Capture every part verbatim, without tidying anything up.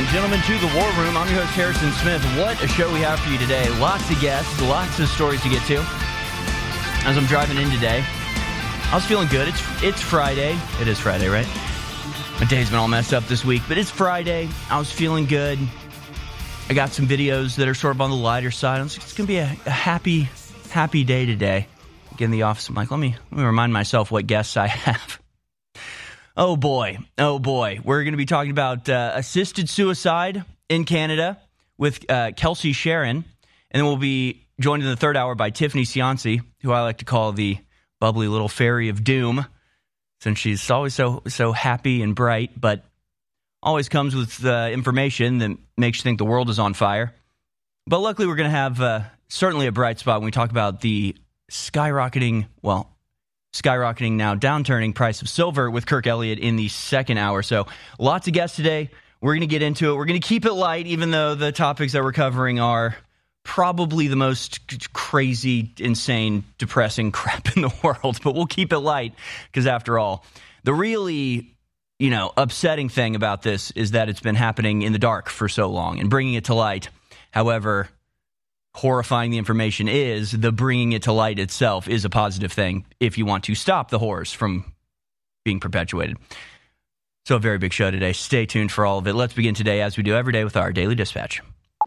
and gentlemen, to the War Room. I'm your host, Harrison Smith. What a show we have for you today. Lots of guests, lots of stories to get to. As I'm driving in today, I was feeling good. It's it's Friday. It is Friday, right? My day's been all messed up this week, but it's Friday. I was feeling good. I got some videos that are sort of on the lighter side. It's going to be a, a happy, happy day today. Get in the office. I'm like, let me, let me remind myself what guests I have. Oh, boy. Oh, boy. We're going to be talking about uh, assisted suicide in Canada with uh, Kelsey Sharon. And then we'll be joined in the third hour by Tiffany Cianci, who I like to call the bubbly little fairy of doom, since she's always so so happy and bright, but always comes with uh, information that makes you think the world is on fire. But luckily, we're going to have uh, certainly a bright spot when we talk about the skyrocketing, well, skyrocketing now, downturning price of silver with Kirk Elliott in the second hour. So lots of guests today. We're going to get into it. We're going to keep it light, even though the topics that we're covering are probably the most crazy, insane, depressing crap in the world. But we'll keep it light because, after all, the really, you know, upsetting thing about this is that it's been happening in the dark for so long and bringing it to light. However horrifying the information is, the bringing it to light itself is a positive thing if you want to stop the horrors from being perpetuated. So a very big show today. Stay tuned for all of it. Let's begin today, as we do every day, with our Daily Dispatch.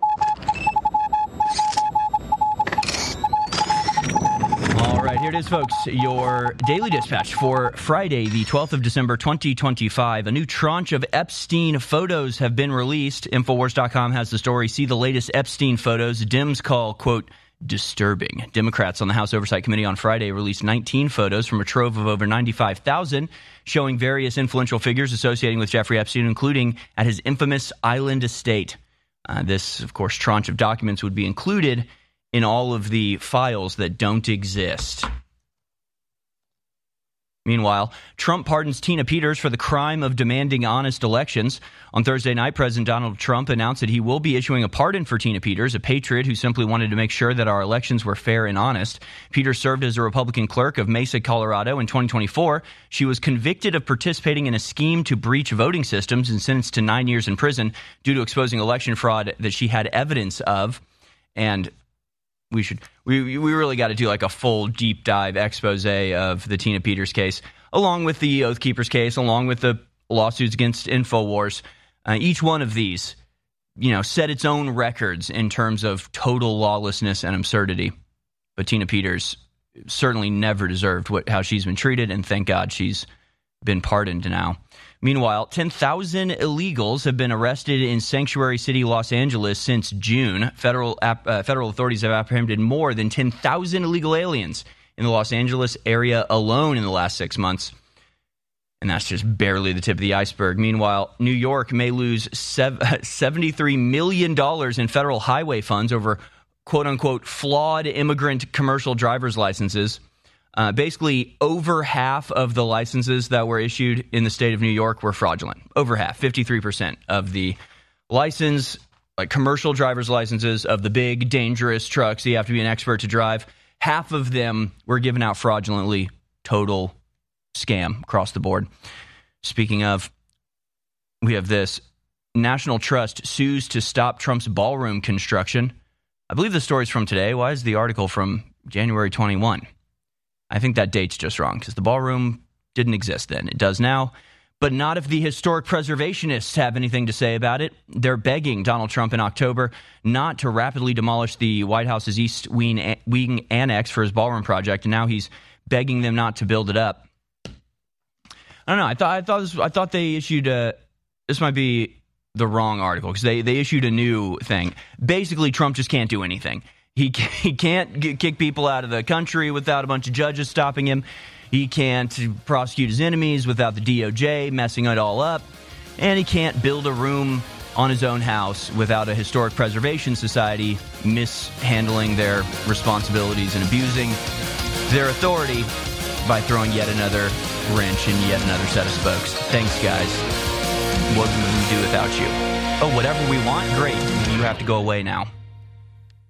All right, here it is, folks. Your Daily Dispatch for Friday, the twelfth of December, twenty twenty-five. A new tranche of Epstein photos have been released. Infowars dot com has the story. See the latest Epstein photos. Dems call, quote, disturbing. Democrats on the House Oversight Committee on Friday released nineteen photos from a trove of over ninety-five thousand, showing various influential figures associating with Jeffrey Epstein, including at his infamous island estate. Uh, this, of course, tranche of documents would be included in all of the files that don't exist. Meanwhile, Trump pardons Tina Peters for the crime of demanding honest elections. On Thursday night, President Donald Trump announced that he will be issuing a pardon for Tina Peters, a patriot who simply wanted to make sure that our elections were fair and honest. Peters served as a Republican clerk of Mesa, Colorado in twenty twenty-four. She was convicted of participating in a scheme to breach voting systems and sentenced to nine years in prison due to exposing election fraud that she had evidence of. And We should we we really got to do like a full deep dive expose of the Tina Peters case, along with the Oath Keepers case, along with the lawsuits against InfoWars. Uh, each one of these, you know, set its own records in terms of total lawlessness and absurdity. But Tina Peters certainly never deserved what how she's been treated, and thank God she's been pardoned now. Meanwhile, ten thousand illegals have been arrested in Sanctuary City, Los Angeles since June. Federal uh, federal authorities have apprehended more than ten thousand illegal aliens in the Los Angeles area alone in the last six months. And that's just barely the tip of the iceberg. Meanwhile, New York may lose seventy-three million dollars in federal highway funds over quote-unquote flawed immigrant commercial driver's licenses. Uh, basically, over half of the licenses that were issued in the state of New York were fraudulent. Over half, fifty-three percent of the license, like commercial driver's licenses of the big, dangerous trucks that you have to be an expert to drive, half of them were given out fraudulently. Total scam across the board. Speaking of, we have this. National Trust sues to stop Trump's ballroom construction. I believe the story's from today. Why is the article from January twenty-first? I think that date's just wrong because the ballroom didn't exist then. It does now, but not if the historic preservationists have anything to say about it. They're begging Donald Trump in October not to rapidly demolish the White House's East Wing, Wing Annex for his ballroom project, and now he's begging them not to build it up. I don't know. I thought I thought this, I thought they issued a. This might be the wrong article because they they issued a new thing. Basically, Trump just can't do anything. He he can't get, kick people out of the country without a bunch of judges stopping him. He can't prosecute his enemies without the D O J messing it all up. And he can't build a room on his own house without a historic preservation society mishandling their responsibilities and abusing their authority by throwing yet another wrench in yet another set of spokes. Thanks, guys. What would we do without you? Oh, whatever we want? Great. You have to go away now.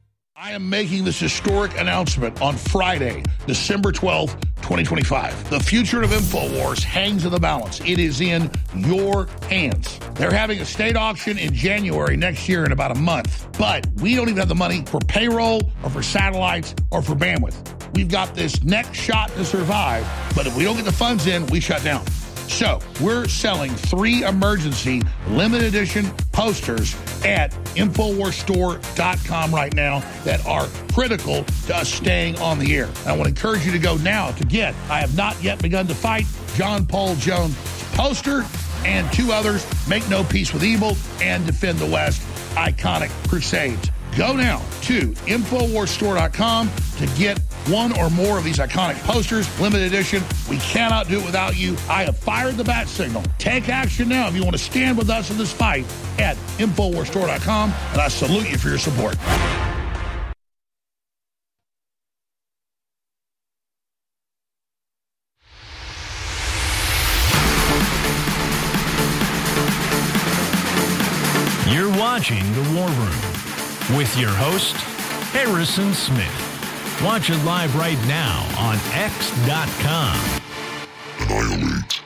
I am making this historic announcement on Friday, December twelfth, twenty twenty-five. The future of InfoWars hangs in the balance. It is in your hands. They're having a state auction in January next year in about a month. But we don't even have the money for payroll or for satellites or for bandwidth. We've got this next shot to survive, but if we don't get the funds in, we shut down. So we're selling three emergency limited edition posters at Infowars Store dot com right now that are critical to us staying on the air. And I want to encourage you to go now to get I Have Not Yet Begun to Fight, John Paul Jones poster, and two others, Make No Peace with Evil and Defend the West, Iconic Crusades. Go now to Infowars Store dot com to get one or more of these iconic posters, limited edition. We cannot do it without you. I have fired the bat signal. Take action now if you want to stand with us in this fight at Infowars Store dot com, and I salute you for your support. You're watching The War Room with your host, Harrison Smith. Watch it live right now on X dot com. Annihilate.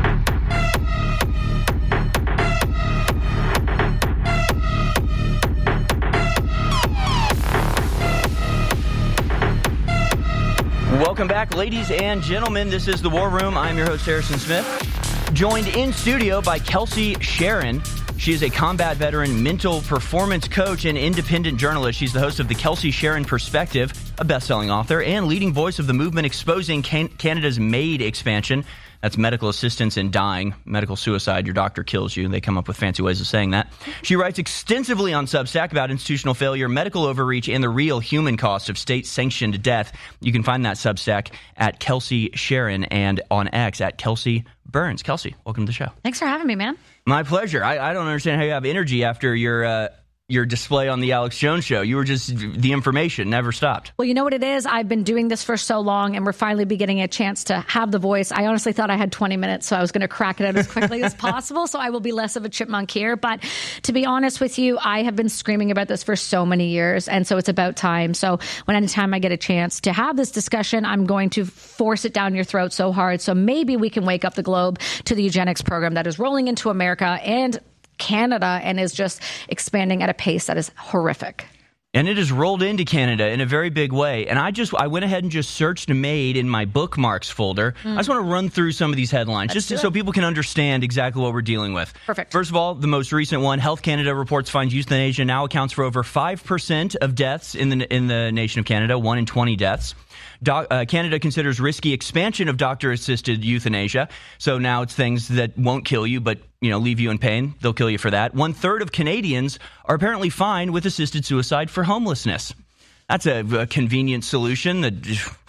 Welcome back, ladies and gentlemen. This is The War Room. I'm your host, Harrison Smith. Joined in studio by Kelsey Sharon. She is a combat veteran, mental performance coach, and independent journalist. She's the host of the Kelsey Sharon Perspective, a best-selling author, and leading voice of the movement exposing can- Canada's MAID expansion. That's medical assistance in dying, medical suicide. Your doctor kills you. They come up with fancy ways of saying that. She writes extensively on Substack about institutional failure, medical overreach, and the real human cost of state-sanctioned death. You can find that Substack at Kelsey Sharon and on X at Kelsey Burns. Kelsey, welcome to the show. Thanks for having me, man. My pleasure. I, I don't understand how you have energy after your uh, your display on the Alex Jones show. You were just, the information never stopped. Well, you know what it is? I've been doing this for so long, and we're finally be getting a chance to have the voice. I honestly thought I had twenty minutes, so I was going to crack it out as quickly as possible, so I will be less of a chipmunk here. But to be honest with you, I have been screaming about this for so many years, and so it's about time. So when anytime I get a chance to have this discussion, I'm going to force it down your throat so hard, so maybe we can wake up the globe to the eugenics program that is rolling into America and Canada and is just expanding at a pace that is horrific. And it has rolled into Canada in a very big way. And I just I went ahead and just searched MAID in my bookmarks folder. Mm. I just want to run through some of these headlines Let's just so people can understand exactly what we're dealing with. Perfect. First of all, the most recent one, Health Canada reports finds euthanasia now accounts for over five percent of deaths in the in the nation of Canada, one in twenty deaths. Doc, uh, Canada considers risky expansion of doctor-assisted euthanasia. So now it's things that won't kill you, but you know, leave you in pain. They'll kill you for that. One third of Canadians are apparently fine with assisted suicide for homelessness. That's a, a convenient solution that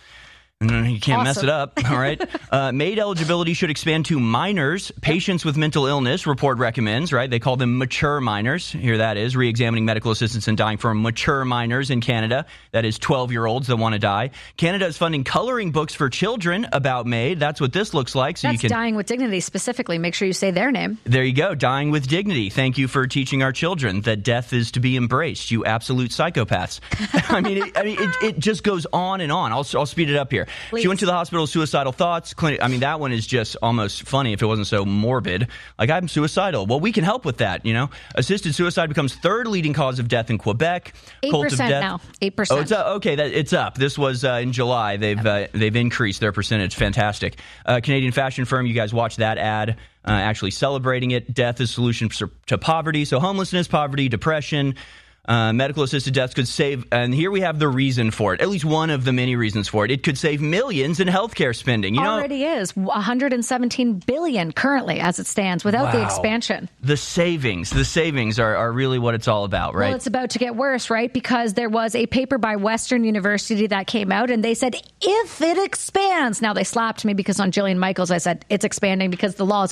you can't awesome. mess it up. All right. Uh, MAID eligibility should expand to minors. Patients with mental illness, report recommends, right? They call them mature minors. Here that is, re-examining medical assistance in dying for mature minors in Canada. That is twelve-year-olds that want to die. Canada is funding coloring books for children about MAID. That's what this looks like. So That's you can Dying with Dignity specifically. Make sure you say their name. There you go. Dying with Dignity. Thank you for teaching our children that death is to be embraced, you absolute psychopaths. I mean, it, I mean, it, it just goes on and on. I'll, I'll speed it up here. Please. She went to the hospital, suicidal thoughts. Clinic, I mean, that one is just almost funny if it wasn't so morbid. Like, I'm suicidal. Well, we can help with that, you know. Assisted suicide becomes third leading cause of death in Quebec. eight percent now. eight percent. Oh, it's up. Okay, that, it's up. This was uh, in July. They've uh, they've increased their percentage. Fantastic. Uh, Canadian fashion firm, you guys watch that ad, uh, actually celebrating it. Death is solution to poverty. So homelessness, poverty, depression. Uh, medical assisted deaths could save, and here we have the reason for it, at least one of the many reasons for it. It could save millions in healthcare spending. You Already know, is one hundred seventeen billion dollars currently as it stands without wow. the expansion. The savings, the savings are, are really what it's all about, right? Well, it's about to get worse, right? Because there was a paper by Western University that came out and they said, if it expands, now they slapped me because on Jillian Michaels, I said it's expanding because the laws are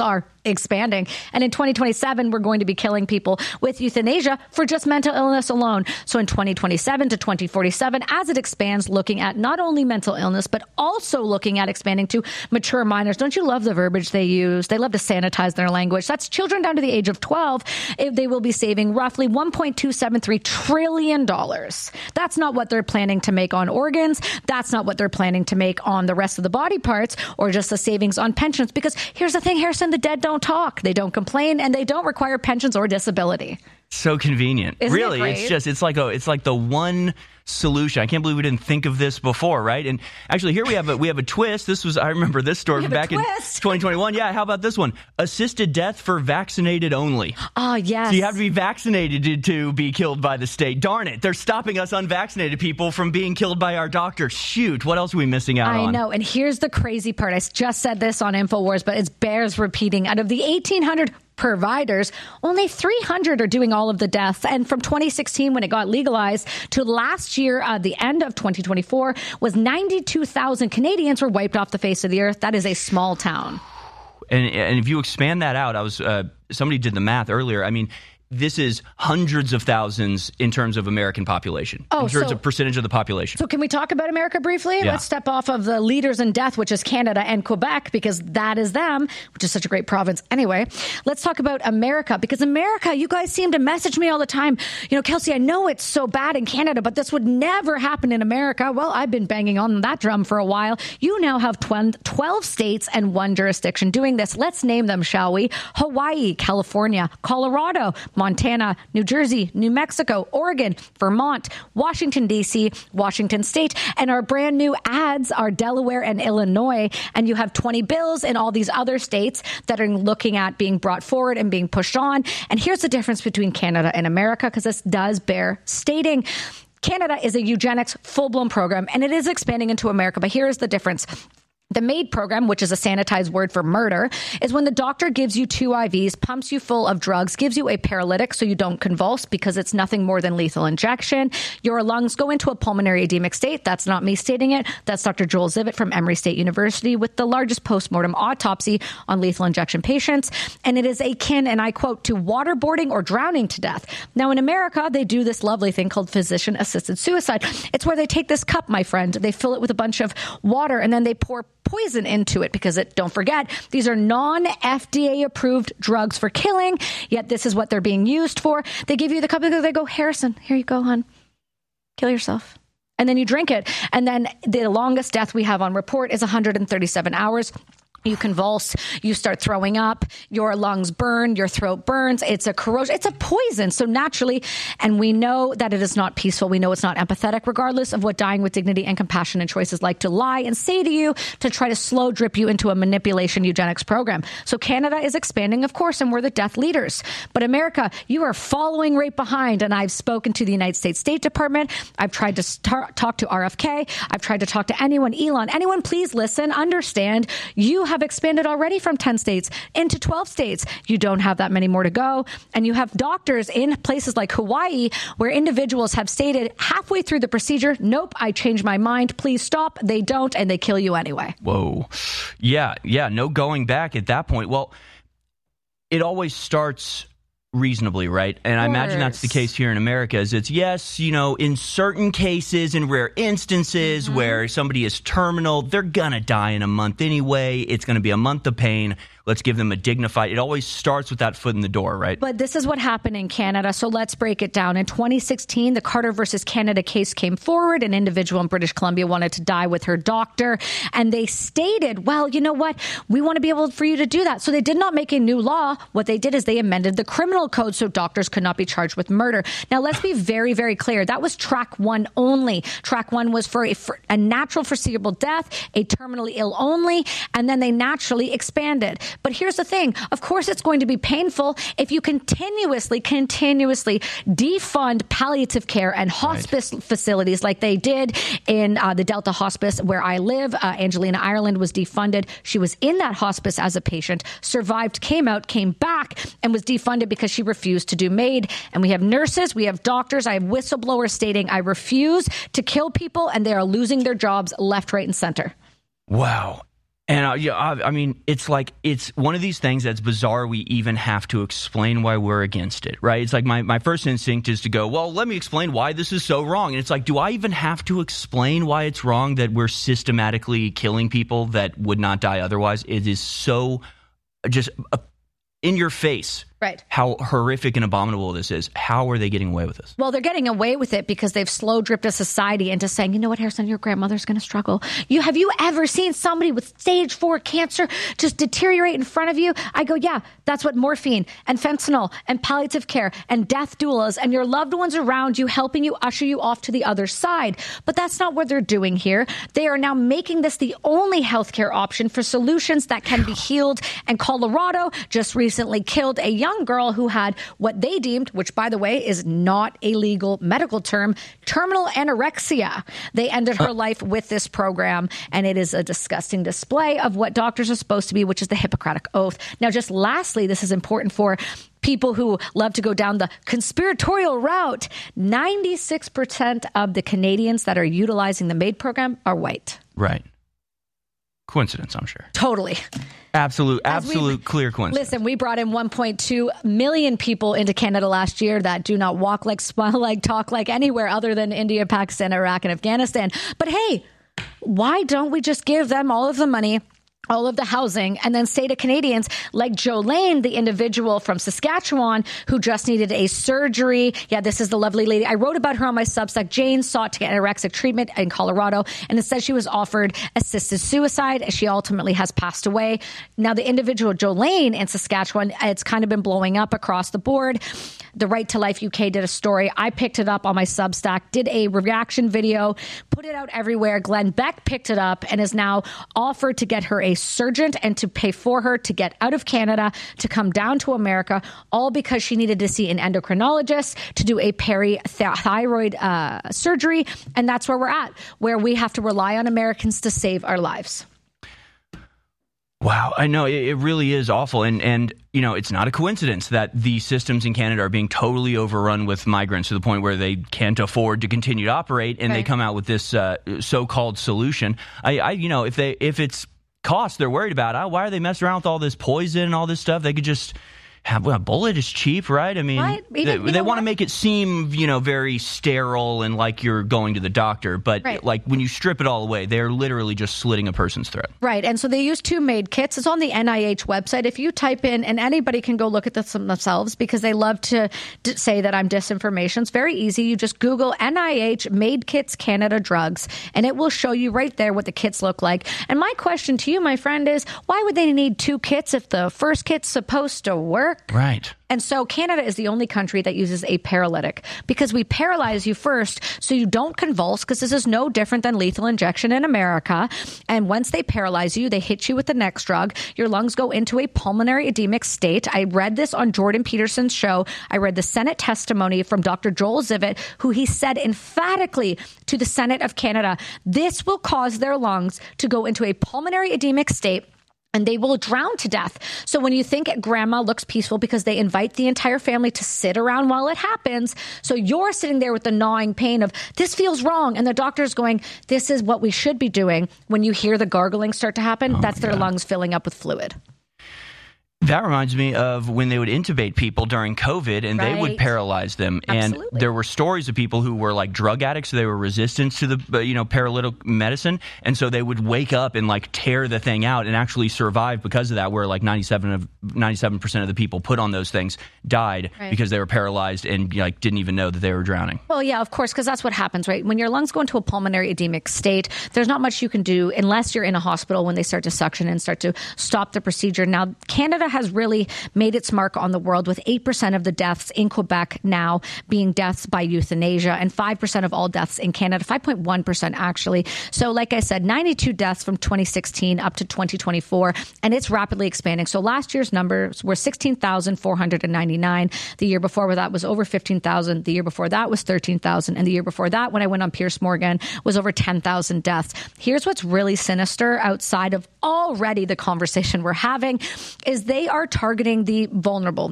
expanding. And in twenty twenty-seven, we're going to be killing people with euthanasia for just mental illness alone. So in twenty twenty-seven to twenty forty-seven, as it expands, looking at not only mental illness, but also looking at expanding to mature minors. Don't you love the verbiage they use? They love to sanitize their language. That's children down to the age of twelve. If they will be saving roughly one point two seven three trillion dollars. That's not what they're planning to make on organs. That's not what they're planning to make on the rest of the body parts or just the savings on pensions. Because here's the thing, Harrison, the dead don't talk. They don't complain, and they don't require pensions or disability. So convenient. Isn't really, it great? it's just it's like a it's like the one solution. I can't believe we didn't think of this before, right? And actually, here we have a we have a twist. This was I remember this story from back in twenty twenty-one. Yeah, how about this one? Assisted death for vaccinated only. Oh, yes. So you have to be vaccinated to, to be killed by the state. Darn it, they're stopping us unvaccinated people from being killed by our doctor. Shoot, what else are we missing out I on? I know, and here's the crazy part. I just said this on InfoWars, but it bears repeating. Out of the eighteen hundred providers, only three hundred are doing all of the deaths. And from twenty sixteen, when it got legalized, to last year, uh, the end of twenty twenty-four, was ninety-two thousand Canadians were wiped off the face of the earth. That is a small town. And, and if you expand that out, I was uh, somebody did the math earlier. I mean, this is hundreds of thousands in terms of American population, oh, in terms so, of percentage of the population. So can we talk about America briefly? Yeah. Let's step off of the leaders in death, which is Canada and Quebec, because that is them, which is such a great province. Anyway, let's talk about America, because America, you guys seem to message me all the time. You know, Kelsey, I know it's so bad in Canada, but this would never happen in America. Well, I've been banging on that drum for a while. You now have twelve states and one jurisdiction doing this. Let's name them, shall we? Hawaii, California, Colorado, Montana, New Jersey, New Mexico, Oregon, Vermont, Washington, D C, Washington State, and our brand new adds are Delaware and Illinois. And you have twenty bills in all these other states that are looking at being brought forward and being pushed on. And here's the difference between Canada and America, because this does bear stating. Canada is a eugenics full-blown program, and it is expanding into America. But here is the difference. The MAID program, which is a sanitized word for murder, is when the doctor gives you two I Vs, pumps you full of drugs, gives you a paralytic so you don't convulse because it's nothing more than lethal injection. Your lungs go into a pulmonary edemic state. That's not me stating it. That's Doctor Joel Zivit from Emory State University with the largest postmortem autopsy on lethal injection patients. And it is akin, and I quote, to waterboarding or drowning to death. Now, in America, they do this lovely thing called physician-assisted suicide. It's where they take this cup, my friend, they fill it with a bunch of water, and then they pour poison into it because it, don't forget, these are non-F D A approved drugs for killing, yet this is what they're being used for. They give you the cup and they go, Harrison, here you go, hon. Kill yourself. And then you drink it. And then the longest death we have on report is one hundred thirty-seven hours. You convulse, you start throwing up, your lungs burn, your throat burns. It's a corrosion. It's a poison. So naturally, and we know that it is not peaceful. We know it's not empathetic, regardless of what dying with dignity and compassion and choices like to lie and say to you to try to slow drip you into a manipulation eugenics program. So Canada is expanding, of course, and we're the death leaders. But America, you are following right behind. And I've spoken to the United States State Department. I've tried to start, talk to R F K. I've tried to talk to anyone, Elon, anyone, please listen, understand. You have expanded already from ten states into twelve states. You don't have that many more to go. And you have doctors in places like Hawaii where individuals have stated halfway through the procedure, nope, I changed my mind. Please stop. They don't, and they kill you anyway. Whoa. Yeah, yeah, no going back at that point. Well, it always starts reasonably, right? And I imagine that's the case here in America, is it's, yes, you know, in certain cases, in rare instances mm-hmm. where somebody is terminal, they're going to die in a month anyway. It's going to be a month of pain. Let's give them a dignified. It always starts with that foot in the door, right? But this is what happened in Canada. So let's break it down. In twenty sixteen, the Carter versus Canada case came forward. An individual in British Columbia wanted to die with her doctor. And they stated, well, you know what? We want to be able for you to do that. So they did not make a new law. What they did is they amended the criminal code so doctors could not be charged with murder. Now, let's be very, very clear. That was track one only. Track one was for a, for a natural foreseeable death, a terminally ill only, and then they naturally expanded. But here's the thing. Of course, it's going to be painful if you continuously, continuously defund palliative care and hospice right. facilities like they did in uh, the Delta Hospice where I live. Uh, Angelina Ireland was defunded. She was in that hospice as a patient, survived, came out, came back, and was defunded because she refused to do MAID. And we have nurses, we have doctors, I have whistleblowers stating I refuse to kill people, and they are losing their jobs left, right, and center. Wow. And uh, yeah, I, I mean, it's like, it's one of these things that's bizarre. We even have to explain why we're against it, right? It's like my, my first instinct is to go, well, let me explain why this is so wrong. And it's like, do I even have to explain why it's wrong that we're systematically killing people that would not die otherwise? It is so just uh, in your face. Right. How horrific and abominable this is. How are they getting away with this? Well, they're getting away with it because they've slow dripped a society into saying, you know what, Harrison, your grandmother's going to struggle. You have you ever seen somebody with stage four cancer just deteriorate in front of you? I go, yeah, that's what morphine and fentanyl and palliative care and death doulas and your loved ones around you helping you usher you off to the other side. But that's not what they're doing here. They are now making this the only healthcare option for solutions that can be healed. And Colorado just recently killed a young young girl who had what they deemed, which by the way is not a legal medical term, terminal anorexia. They ended her life with this program, and it is a disgusting display of what doctors are supposed to be, which is the Hippocratic Oath. Now, just lastly, this is important for people who love to go down the conspiratorial route. ninety-six percent of the Canadians that are utilizing the MAID program are white. Right. Coincidence, I'm sure. Totally. Absolute, absolute clear coincidence. Listen, we brought in one point two million people into Canada last year that do not walk like, smile like, talk like anywhere other than India, Pakistan, Iraq, and Afghanistan. But hey, why don't we just give them all of the money, all of the housing, and then say to Canadians like Jolene, the individual from Saskatchewan who just needed a surgery. Yeah, this is the lovely lady. I wrote about her on my Substack. Jane sought to get anorexic treatment in Colorado, and it says she was offered assisted suicide. She ultimately has passed away. Now, the individual Jolene in Saskatchewan, it's kind of been blowing up across the board. The Right to Life U K did a story. I picked it up on my Substack, did a reaction video, put it out everywhere. Glenn Beck picked it up and is now offered to get her a surgeon and to pay for her to get out of Canada, to come down to America, all because she needed to see an endocrinologist to do a parathyroid uh, surgery. And that's where we're at, where we have to rely on Americans to save our lives. Wow, I know it, it really is awful. And, and, you know, it's not a coincidence that the systems in Canada are being totally overrun with migrants to the point where they can't afford to continue to operate. And right. They come out with this uh, so-called solution. I, I, you know, if they, if it's cost they're worried about, oh, why are they messing around with all this poison and all this stuff? They could just have well, a bullet is cheap, right? I mean, right. Even, they, they want to make it seem, you know, very sterile and like you're going to the doctor. But right. like when you strip it all away, they're literally just slitting a person's throat. Right. And so they use two MAID kits. It's on the N I H website. If you type in, and anybody can go look at this themselves because they love to d- say that I'm disinformation. It's very easy. You just Google N I H MAID kits Canada drugs, and it will show you right there what the kits look like. And my question to you, my friend, is why would they need two kits if the first kit's supposed to work? Right. And so Canada is the only country that uses a paralytic because we paralyze you first so you don't convulse, because this is no different than lethal injection in America. And once they paralyze you, they hit you with the next drug. Your lungs go into a pulmonary edemic state. I read this on Jordan Peterson's show. I read the Senate testimony from Doctor Joel Zivit, who he said emphatically to the Senate of Canada, this will cause their lungs to go into a pulmonary edemic state, and they will drown to death. So when you think grandma looks peaceful because they invite the entire family to sit around while it happens, so you're sitting there with the gnawing pain of, this feels wrong, and the doctor's going, this is what we should be doing. When you hear the gargling start to happen, oh that's their God. lungs filling up with fluid. That reminds me of when they would intubate people during COVID and right. they would paralyze them. Absolutely. And there were stories of people who were like drug addicts. So they were resistant to the, you know, paralytic medicine. And so they would wake up and like tear the thing out and actually survive because of that, where like ninety-seven of ninety-seven percent of the people put on those things died right. because they were paralyzed and like didn't even know that they were drowning. Well, yeah, of course, because that's what happens, right? When your lungs go into a pulmonary edemic state, there's not much you can do unless you're in a hospital when they start to suction and start to stop the procedure. Now, Canada has really made its mark on the world with eight percent of the deaths in Quebec now being deaths by euthanasia and five percent of all deaths in Canada, five point one percent actually. So like I said, ninety-two deaths from twenty sixteen up to twenty twenty-four, and it's rapidly expanding. So last year's numbers were sixteen thousand four hundred ninety-nine. The year before that was over fifteen thousand. The year before that was thirteen thousand. And the year before that, when I went on Piers Morgan, was over ten thousand deaths. Here's what's really sinister outside of already the conversation we're having is they are targeting the vulnerable.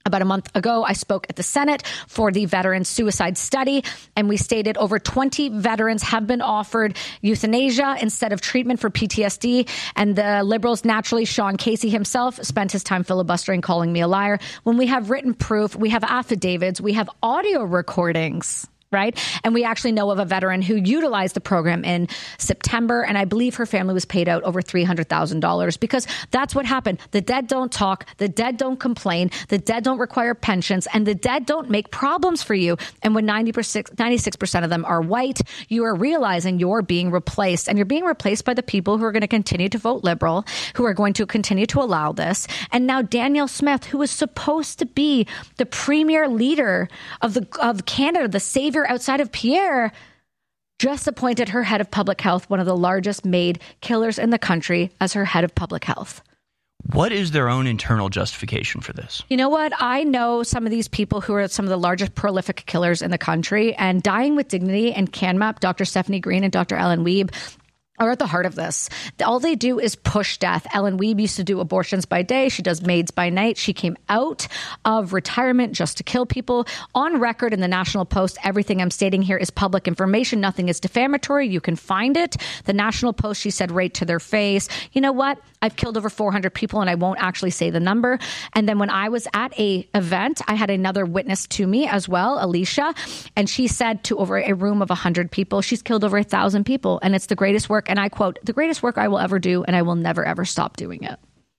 About a month ago, I spoke at the Senate for the Veteran Suicide Study, and we stated over twenty veterans have been offered euthanasia instead of treatment for P T S D. And the Liberals, naturally, Sean Casey himself, spent his time filibustering, calling me a liar. When we have written proof, we have affidavits, we have audio recordings. Right. And we actually know of a veteran who utilized the program in September. And I believe her family was paid out over three hundred thousand dollars because that's what happened. The dead don't talk. The dead don't complain. The dead don't require pensions. And the dead don't make problems for you. And when ninety-six percent of them are white, you are realizing you're being replaced. And you're being replaced by the people who are going to continue to vote liberal, who are going to continue to allow this. And now Danielle Smith, who was supposed to be the premier leader of the of Canada, the savior outside of Pierre, just appointed her head of public health, one of the largest maid killers in the country, as her head of public health. What is their own internal justification for this? You know what? I know some of these people who are some of the largest prolific killers in the country, and Dying with Dignity and CanMap, Doctor Stephanie Green and Doctor Ellen Wiebe, are at the heart of this. All they do is push death. Ellen Wiebe used to do abortions by day. She does maids by night. She came out of retirement just to kill people. On record in the National Post, everything I'm stating here is public information. Nothing is defamatory. You can find it. The National Post, she said right to their face, you know what? I've killed over four hundred people and I won't actually say the number. And then when I was at a event, I had another witness to me as well, Alicia, and she said to over a room of one hundred people, she's killed over a thousand people. And it's the greatest work. And I quote, the greatest work I will ever do, and I will never, ever stop doing it.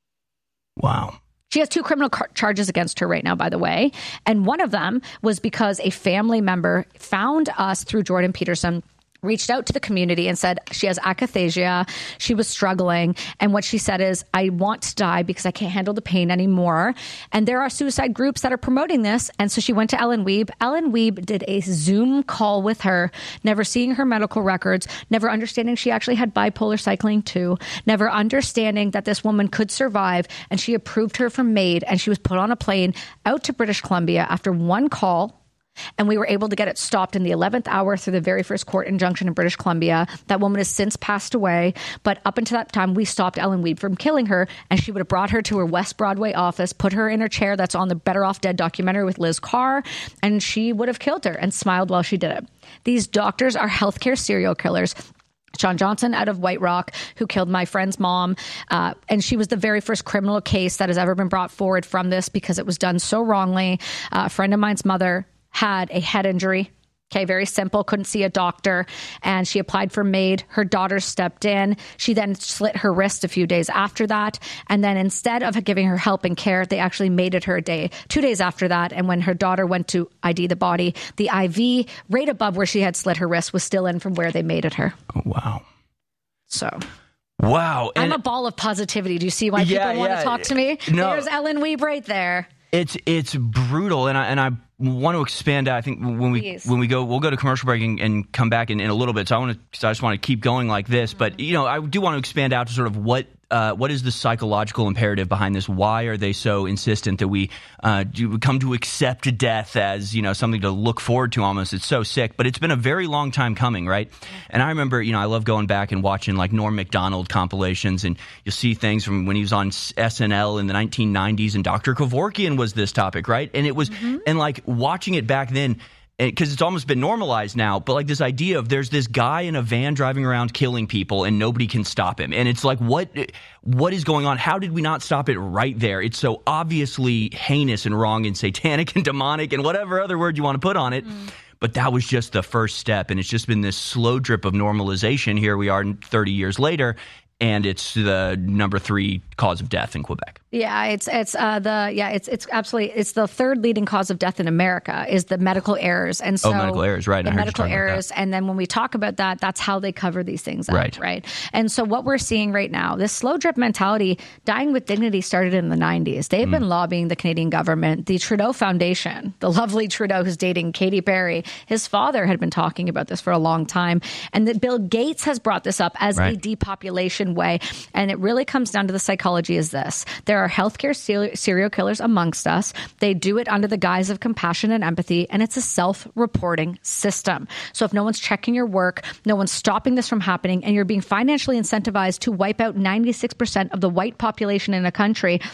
Wow. She has two criminal car- charges against her right now, by the way. And one of them was because a family member found us through Jordan Peterson, reached out to the community and said she has akathisia. She was struggling. And what she said is, I want to die because I can't handle the pain anymore. And there are suicide groups that are promoting this. And so she went to Ellen Wiebe. Ellen Wiebe did a Zoom call with her, never seeing her medical records, never understanding she actually had bipolar cycling too, never understanding that this woman could survive. And she approved her from MAID, and she was put on a plane out to British Columbia after one call. And we were able to get it stopped in the eleventh hour through the very first court injunction in British Columbia. That woman has since passed away. But up until that time, we stopped Ellen Wiebe from killing her. And she would have brought her to her West Broadway office, put her in her chair that's on the Better Off Dead documentary with Liz Carr, and she would have killed her and smiled while she did it. These doctors are healthcare serial killers. Sean Johnson out of White Rock, who killed my friend's mom. Uh, and she was the very first criminal case that has ever been brought forward from this because it was done so wrongly. Uh, a friend of mine's mother had a head injury. Okay, very simple. Couldn't see a doctor. And she applied for MAID. Her daughter stepped in. She then slit her wrist a few days after that. And then instead of giving her help and care, they actually maided her a day, two days after that. And when her daughter went to I D the body, the I V right above where she had slit her wrist was still in from where they maided her. Oh, wow. So... Wow. I'm a ball of positivity. Do you see why yeah, people want yeah. to talk to me? No. There's Ellen Wiebe right there. It's it's brutal, and I and I want to expand out. I think when we Please. when we go, we'll go to commercial break and, and come back in, in a little bit. So I want to, because I just want to keep going like this. Mm-hmm. But you know, I do want to expand out to sort of what uh, what is the psychological imperative behind this? Why are they so insistent that we uh, do come to accept death as, you know, something to look forward to almost? It's so sick, but it's been a very long time coming, right? And I remember, you know, I love going back and watching like Norm Macdonald compilations, and you'll see things from when he was on S N L in the nineteen nineties, and Doctor Kevorkian was this topic, right? And it was, mm-hmm. and like watching it back then, because it's almost been normalized now, but like this idea of there's this guy in a van driving around killing people and nobody can stop him. And it's like, what what is going on? How did we not stop it right there? It's so obviously heinous and wrong and satanic and demonic and whatever other word you want to put on it. Mm. But that was just the first step. And it's just been this slow drip of normalization. Here we are thirty years later. And it's the number three cause of death in Quebec. Yeah, it's it's uh, the yeah it's it's absolutely it's the third leading cause of death in America is the medical errors. And so oh, medical errors, right? The medical errors, and then when we talk about that, that's how they cover these things up, right? Right. And so what we're seeing right now, this slow drip mentality, Dying with Dignity started in the nineties. They've mm. been lobbying the Canadian government, the Trudeau Foundation, the lovely Trudeau who's dating Katy Perry. His father had been talking about this for a long time, and that Bill Gates has brought this up as right. a depopulation way. And it really comes down to the psychology is this. There are healthcare serial killers amongst us. They do it under the guise of compassion and empathy, and it's a self-reporting system. So if no one's checking your work, no one's stopping this from happening, and you're being financially incentivized to wipe out ninety-six percent of the white population in a country,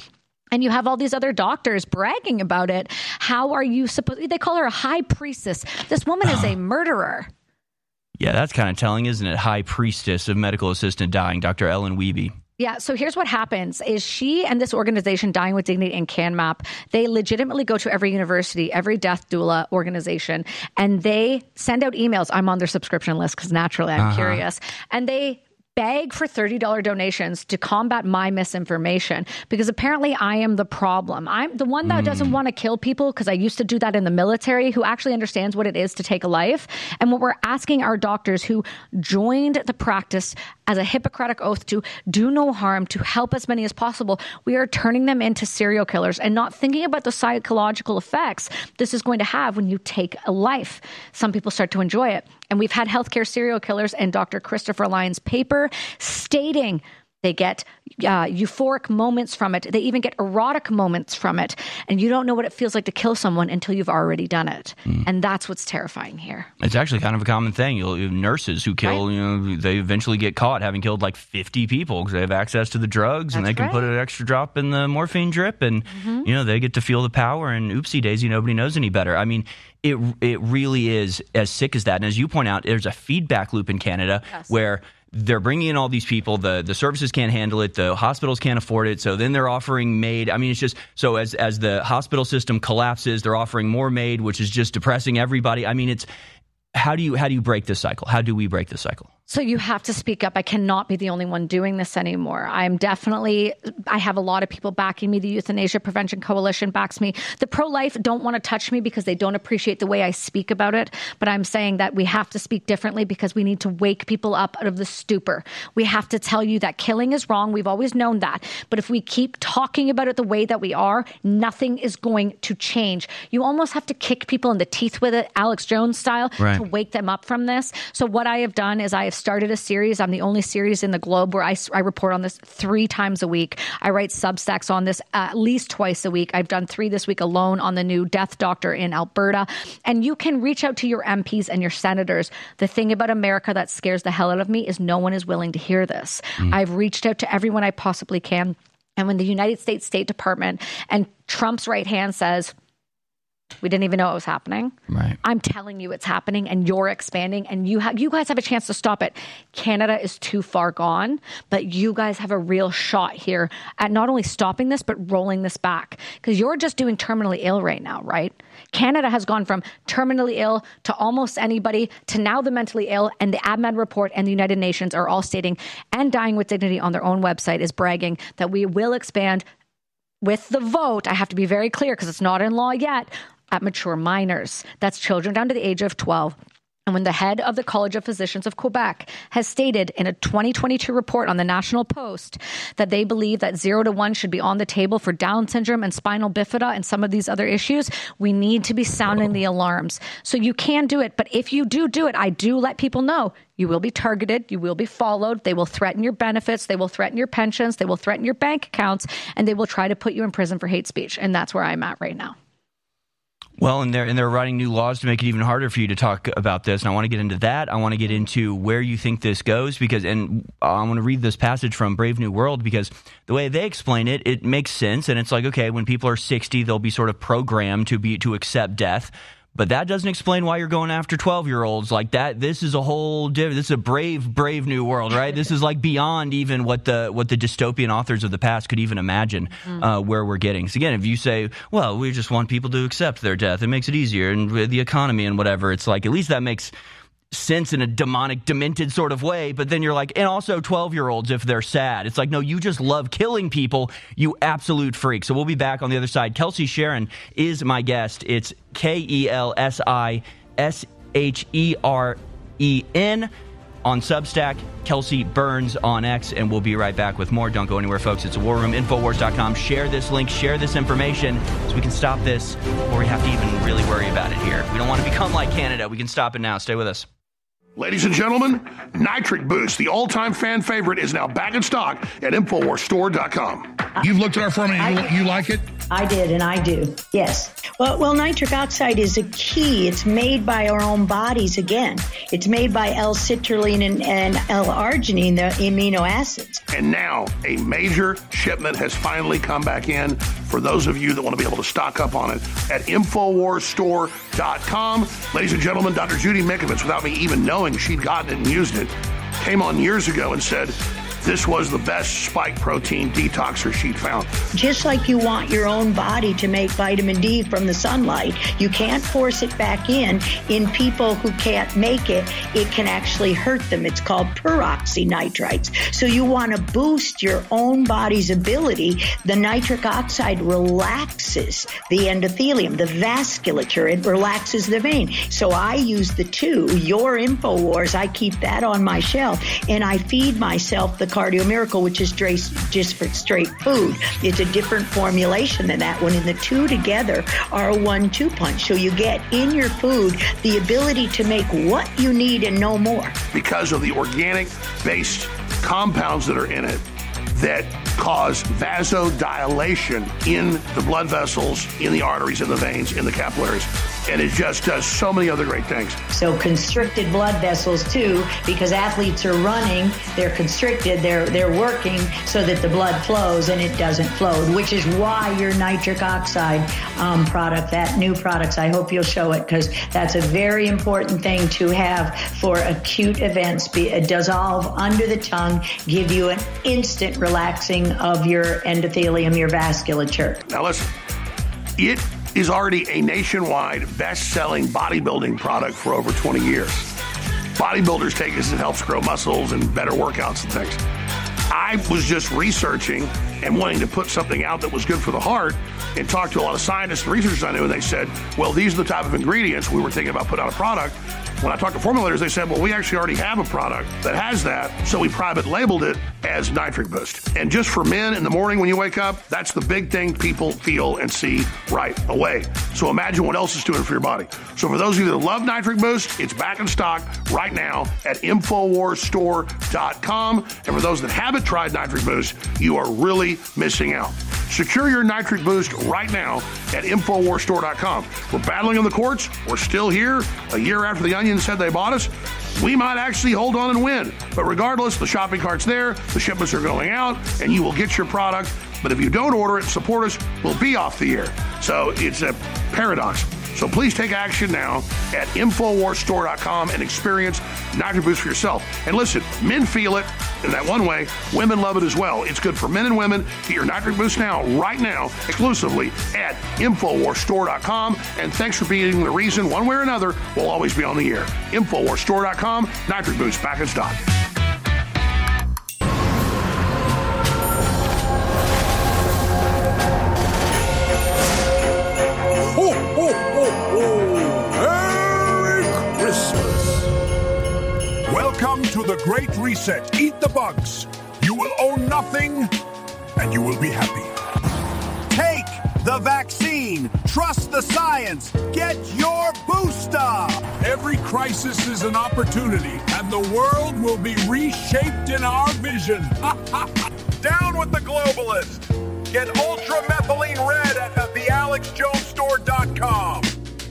and you have all these other doctors bragging about it. How are you supposed? They call her a high priestess. This woman is a murderer. Yeah, that's kind of telling, isn't it? High priestess of medical assistant dying, Doctor Ellen Wiebe. Yeah, so here's what happens is she and this organization, Dying with Dignity and CanMap, they legitimately go to every university, every death doula organization, and they send out emails. I'm on their subscription list because naturally I'm uh-huh. curious. And they beg for thirty dollars donations to combat my misinformation, because apparently I am the problem. I'm the one that mm. doesn't want to kill people, because I used to do that in the military, who actually understands what it is to take a life. And what we're asking our doctors who joined the practice as a Hippocratic oath to do no harm, to help as many as possible, we are turning them into serial killers and not thinking about the psychological effects this is going to have when you take a life. Some people start to enjoy it. And we've had healthcare serial killers and Doctor Christopher Lyon's paper stating they get uh, euphoric moments from it. They even get erotic moments from it. And you don't know what it feels like to kill someone until you've already done it. Mm. And that's what's terrifying here. It's actually kind of a common thing. You'll, you have nurses who kill, right. you know, they eventually get caught having killed like fifty people because they have access to the drugs, that's and they can right. put an extra drop in the morphine drip, and, mm-hmm. you know, they get to feel the power, and oopsie daisy, nobody knows any better. I mean, it it really is as sick as that. And as you point out, there's a feedback loop in Canada yes. where they're bringing in all these people. The the services can't handle it. The hospitals can't afford it. So then they're offering MAID. I mean, it's just so as as the hospital system collapses, they're offering more MAID, which is just depressing everybody. I mean, it's how do you how do you break this cycle? How do we break this cycle? So you have to speak up. I cannot be the only one doing this anymore. I'm definitely, I have a lot of people backing me. The Euthanasia Prevention Coalition backs me. The pro-life don't want to touch me because they don't appreciate the way I speak about it. But I'm saying that we have to speak differently because we need to wake people up out of the stupor. We have to tell you that killing is wrong. We've always known that. But if we keep talking about it the way that we are, nothing is going to change. You almost have to kick people in the teeth with it, Alex Jones style, right. to wake them up from this. So what I have done is I have started a series. I'm the only series in the globe where I, I report on this three times a week. I write Substacks on this at least twice a week. I've done three this week alone on the new death doctor in Alberta. And you can reach out to your M Ps and your senators. The thing about America that scares the hell out of me is no one is willing to hear this. Mm. I've reached out to everyone I possibly can. And when the United States State Department and Trump's right hand says, we didn't even know it was happening. Right. I'm telling you it's happening, and you're expanding, and you have you guys have a chance to stop it. Canada is too far gone, but you guys have a real shot here at not only stopping this, but rolling this back. Because you're just doing terminally ill right now, right? Canada has gone from terminally ill to almost anybody to now the mentally ill, and the AdMed report and the United Nations are all stating, and Dying with Dignity on their own website is bragging that we will expand with the vote. I have to be very clear because it's not in law yet. At mature minors. That's children down to the age of twelve. And when the head of the College of Physicians of Quebec has stated in a twenty twenty-two report on the National Post that they believe that zero to one should be on the table for Down syndrome and spinal bifida and some of these other issues, we need to be sounding the alarms. So you can do it. But if you do do it, I do let people know you will be targeted. You will be followed. They will threaten your benefits. They will threaten your pensions. They will threaten your bank accounts. And they will try to put you in prison for hate speech. And that's where I'm at right now. Well, and they're, and they're writing new laws to make it even harder for you to talk about this. And I want to get into that. I want to get into where you think this goes, because, and I want to read this passage from Brave New World, because the way they explain it, it makes sense. And it's like, okay, when people are sixty, they'll be sort of programmed to be, to accept death. But that doesn't explain why you're going after twelve-year-olds like that. This is a whole different, this is a brave, brave new world, right? This is like beyond even what the what the dystopian authors of the past could even imagine mm. uh, where we're getting. So again, if you say, well, we just want people to accept their death, it makes it easier, and the economy and whatever, it's like at least that makes sense in a demonic, demented sort of way. But then you're like, and also twelve-year-olds if they're sad. It's like, no, you just love killing people, you absolute freak. So we'll be back on the other side. Kelsey Sharon is my guest. It's K E L S I S H E R E N on Substack, Kelsey Burns on X, and we'll be right back with more. Don't go anywhere, folks. It's war room infowars dot com. Share this link, share this information so we can stop this before we have to even really worry about it here. We don't want to become like Canada. We can stop it now. Stay with us. Ladies and gentlemen, Nitric Boost, the all-time fan favorite, is now back in stock at infowars store dot com. You've looked at our formula and you, you like it? I did, and I do. Yes. Well, well, nitric oxide is a key. It's made by our own bodies again. It's made by L-citrulline and, and L-arginine, the amino acids. And now a major shipment has finally come back in for those of you that want to be able to stock up on it at Infowars Store dot com. Ladies and gentlemen, Doctor Judy Mikovits, without me even knowing she'd gotten it and used it, came on years ago and said this was the best spike protein detoxer she'd found. Just like you want your own body to make vitamin D from the sunlight, you can't force it back in. In people who can't make it, it can actually hurt them. It's called peroxynitrites. So you want to boost your own body's ability. The nitric oxide relaxes the endothelium, the vasculature. It relaxes the vein. So I use the two. Your InfoWars, I keep that on my shelf, and I feed myself the Cardio Miracle, which is just for straight food. It's a different formulation than that one, and the two together are a one two punch. So you get in your food the ability to make what you need and no more. Because of the organic-based compounds that are in it that cause vasodilation in the blood vessels, in the arteries, in the veins, in the capillaries. And it just does so many other great things. So constricted blood vessels too, because athletes are running, they're constricted, they're they're working so that the blood flows, and it doesn't flow, which is why your nitric oxide um, product, that new products, I hope you'll show it, because that's a very important thing to have for acute events. Be, uh, dissolve under the tongue, give you an instant relaxing of your endothelium, your vasculature. Now listen, it is already a nationwide best-selling bodybuilding product for over twenty years. Bodybuilders take this, it helps grow muscles and better workouts and things. I was just researching and wanting to put something out that was good for the heart, and talked to a lot of scientists and researchers I knew, and they said, well, these are the type of ingredients we were thinking about putting out a product. When I talked to formulators, they said, well, we actually already have a product that has that, so we private labeled it as Nitric Boost. And just for men in the morning when you wake up, that's the big thing people feel and see right away. So imagine what else it's doing for your body. So for those of you that love Nitric Boost, it's back in stock right now at Infowars Store dot com. And for those that haven't tried Nitric Boost, you are really missing out. Secure your Nitric Boost right now at Infowars Store dot com. We're battling in the courts. We're still here. A year after the Onion said they bought us, we might actually hold on and win. But regardless, the shopping cart's there, the shipments are going out, and you will get your product. But if you don't order it, support us, we'll be off the air. So it's a paradox. So please take action now at Infowars Store dot com and experience Nitric Boost for yourself. And listen, men feel it in that one way. Women love it as well. It's good for men and women. Get your Nitric Boost now, right now, exclusively at Infowars Store dot com. And thanks for being the reason, one way or another, we'll always be on the air. Infowars Store dot com, Nitric Boost, back in stock. Welcome to the Great Reset. Eat the bugs. You will own nothing, and you will be happy. Take the vaccine. Trust the science. Get your booster. Every crisis is an opportunity, and the world will be reshaped in our vision. Down with the globalist. Get ultramethylene red at the Alex Jones Store dot com.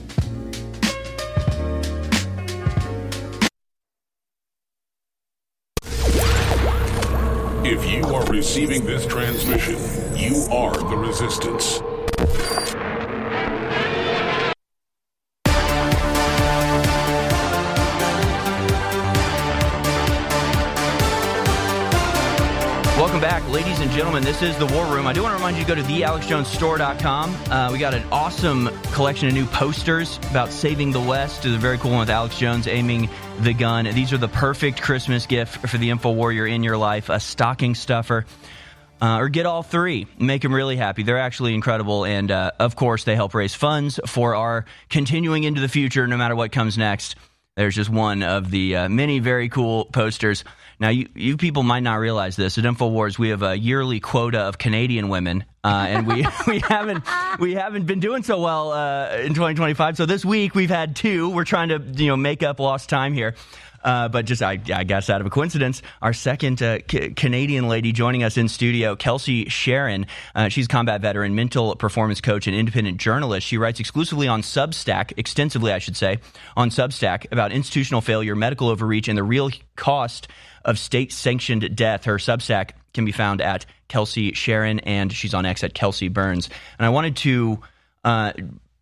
If you are receiving this transmission, you are the resistance. Welcome back, ladies and gentlemen. This is the War Room. I do want to remind you to go to the Alex Jones Store dot com. Uh, we got an awesome collection of new posters about saving the West. There's a very cool one with Alex Jones aiming the gun. These are the perfect Christmas gift for the Info Warrior in your life, a stocking stuffer. Uh, or get all three. Make them really happy. They're actually incredible. And, uh, of course, they help raise funds for our continuing into the future, no matter what comes next. There's just one of the uh, many very cool posters. Now, you, you people might not realize this. At InfoWars, we have a yearly quota of Canadian women, uh, and we we haven't we haven't been doing so well uh, in twenty twenty-five. So this week we've had two. We're trying to you know make up lost time here. Uh, but just, I, I guess, out of a coincidence, our second uh, C- Canadian lady joining us in studio, Kelsey Sharon. Uh, she's a combat veteran, mental performance coach, and independent journalist. She writes exclusively on Substack, extensively, I should say, on Substack about institutional failure, medical overreach, and the real cost of state-sanctioned death. Her Substack can be found at Kelsey Sharon, and she's on X at Kelsey Burns. And I wanted to, uh,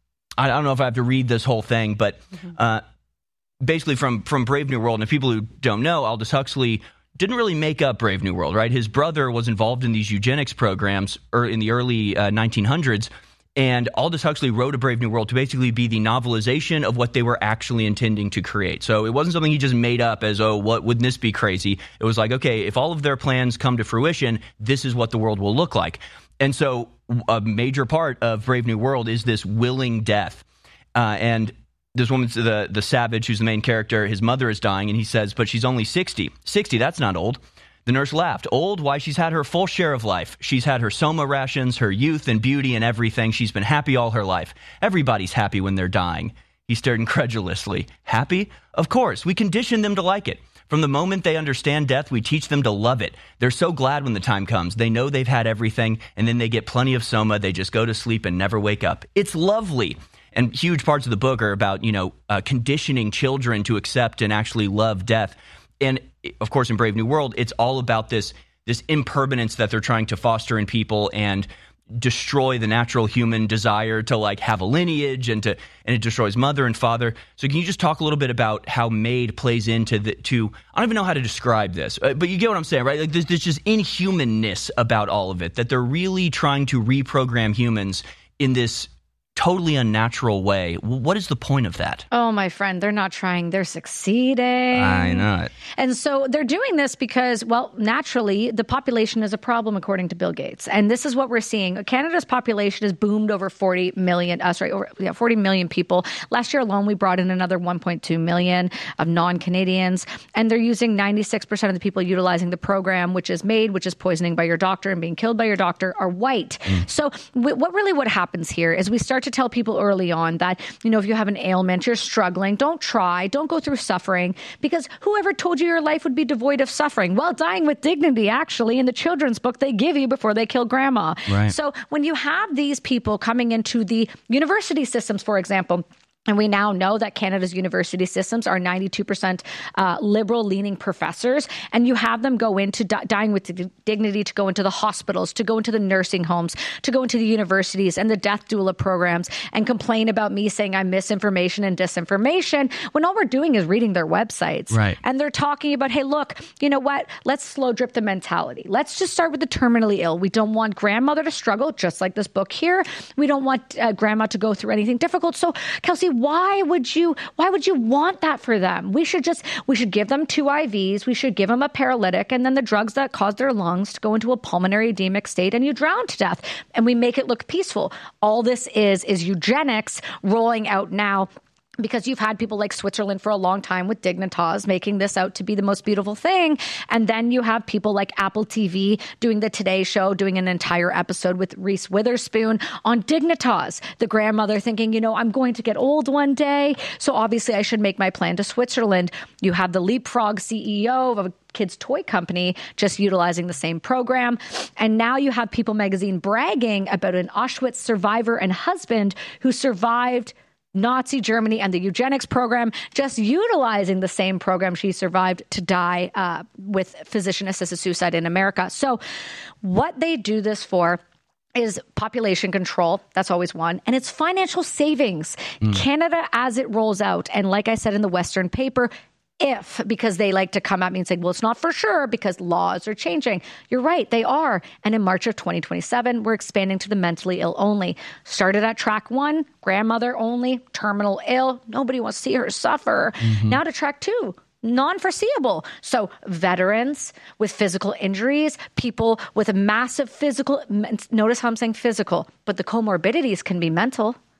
I don't know if I have to read this whole thing, but uh, basically from, from Brave New World, and if people who don't know, Aldous Huxley didn't really make up Brave New World, right? His brother was involved in these eugenics programs in the early uh, nineteen hundreds, and Aldous Huxley wrote A Brave New World to basically be the novelization of what they were actually intending to create. So it wasn't something he just made up as, oh, what wouldn't this be crazy? It was like, okay, if all of their plans come to fruition, this is what the world will look like. And so a major part of Brave New World is this willing death. Uh, and this woman's the, the savage, who's the main character, his mother is dying, and he says, but she's only sixty. sixty, that's not old. The nurse laughed. Old? Why, she's had her full share of life. She's had her soma rations, her youth and beauty and everything. She's been happy all her life. Everybody's happy when they're dying. He stared incredulously. Happy? Of course. We condition them to like it. From the moment they understand death, we teach them to love it. They're so glad when the time comes. They know they've had everything, and then they get plenty of soma. They just go to sleep and never wake up. It's lovely. And huge parts of the book are about, you know, uh, conditioning children to accept and actually love death. And, of course, in Brave New World, it's all about this this impermanence that they're trying to foster in people and destroy the natural human desire to, like, have a lineage, and to and it destroys mother and father. So can you just talk a little bit about how MAID plays into the to I don't even know how to describe this, but you get what I'm saying, right? Like, there's, there's just inhumanness about all of it, that they're really trying to reprogram humans in this totally unnatural way. What is the point of that? Oh, my friend, they're not trying. They're succeeding. I know it. And so they're doing this because, well, naturally, the population is a problem, according to Bill Gates. And this is what we're seeing. Canada's population has boomed over forty million, uh, sorry, over, yeah, forty million people. Last year alone, we brought in another one point two million of non-Canadians. And they're using ninety-six percent of the people utilizing the program, which is MAID, which is poisoning by your doctor and being killed by your doctor, are white. Mm. So w- what really what happens here is we start to tell people early on that, you know, if you have an ailment, you're struggling, don't try, don't go through suffering, because whoever told you your life would be devoid of suffering? Well, Dying with Dignity, actually, in the children's book they give you before they kill grandma. Right. So when you have these people coming into the university systems, for example, and we now know that Canada's university systems are ninety-two percent uh, liberal-leaning professors, and you have them go into di- Dying with Dignity to go into the hospitals, to go into the nursing homes, to go into the universities and the death doula programs and complain about me saying I'm misinformation and disinformation, when all we're doing is reading their websites. Right. And they're talking about, hey, look, you know what? Let's slow drip the mentality. Let's just start with the terminally ill. We don't want grandmother to struggle, just like this book here. We don't want uh, grandma to go through anything difficult. So, Kelsey, why would you why would you want that for them? We should just we should give them two I Vs. We should give them a paralytic, and then the drugs that cause their lungs to go into a pulmonary edemic state, and you drown to death. And we make it look peaceful. All this is is eugenics rolling out now, because you've had people like Switzerland for a long time with Dignitas making this out to be the most beautiful thing. And then you have people like Apple T V doing the Today Show, doing an entire episode with Reese Witherspoon on Dignitas. The grandmother thinking, you know, I'm going to get old one day, so obviously I should make my plan to Switzerland. You have the Leapfrog C E O of a kids' toy company just utilizing the same program. And now you have People magazine bragging about an Auschwitz survivor and husband who survived Nazi Germany and the eugenics program, just utilizing the same program she survived to die uh, with physician-assisted suicide in America. So what they do this for is population control. That's always one. And it's financial savings. Mm. Canada, as it rolls out, and like I said in the Western paper, if, because they like to come at me and say, well, it's not for sure because laws are changing. You're right, they are. And in March of twenty twenty-seven, we're expanding to the mentally ill only. Started at track one, grandmother only, terminal ill. Nobody wants to see her suffer. Mm-hmm. Now to track two, non-foreseeable. So veterans with physical injuries, people with a massive physical, notice how I'm saying physical, but the comorbidities can be mental.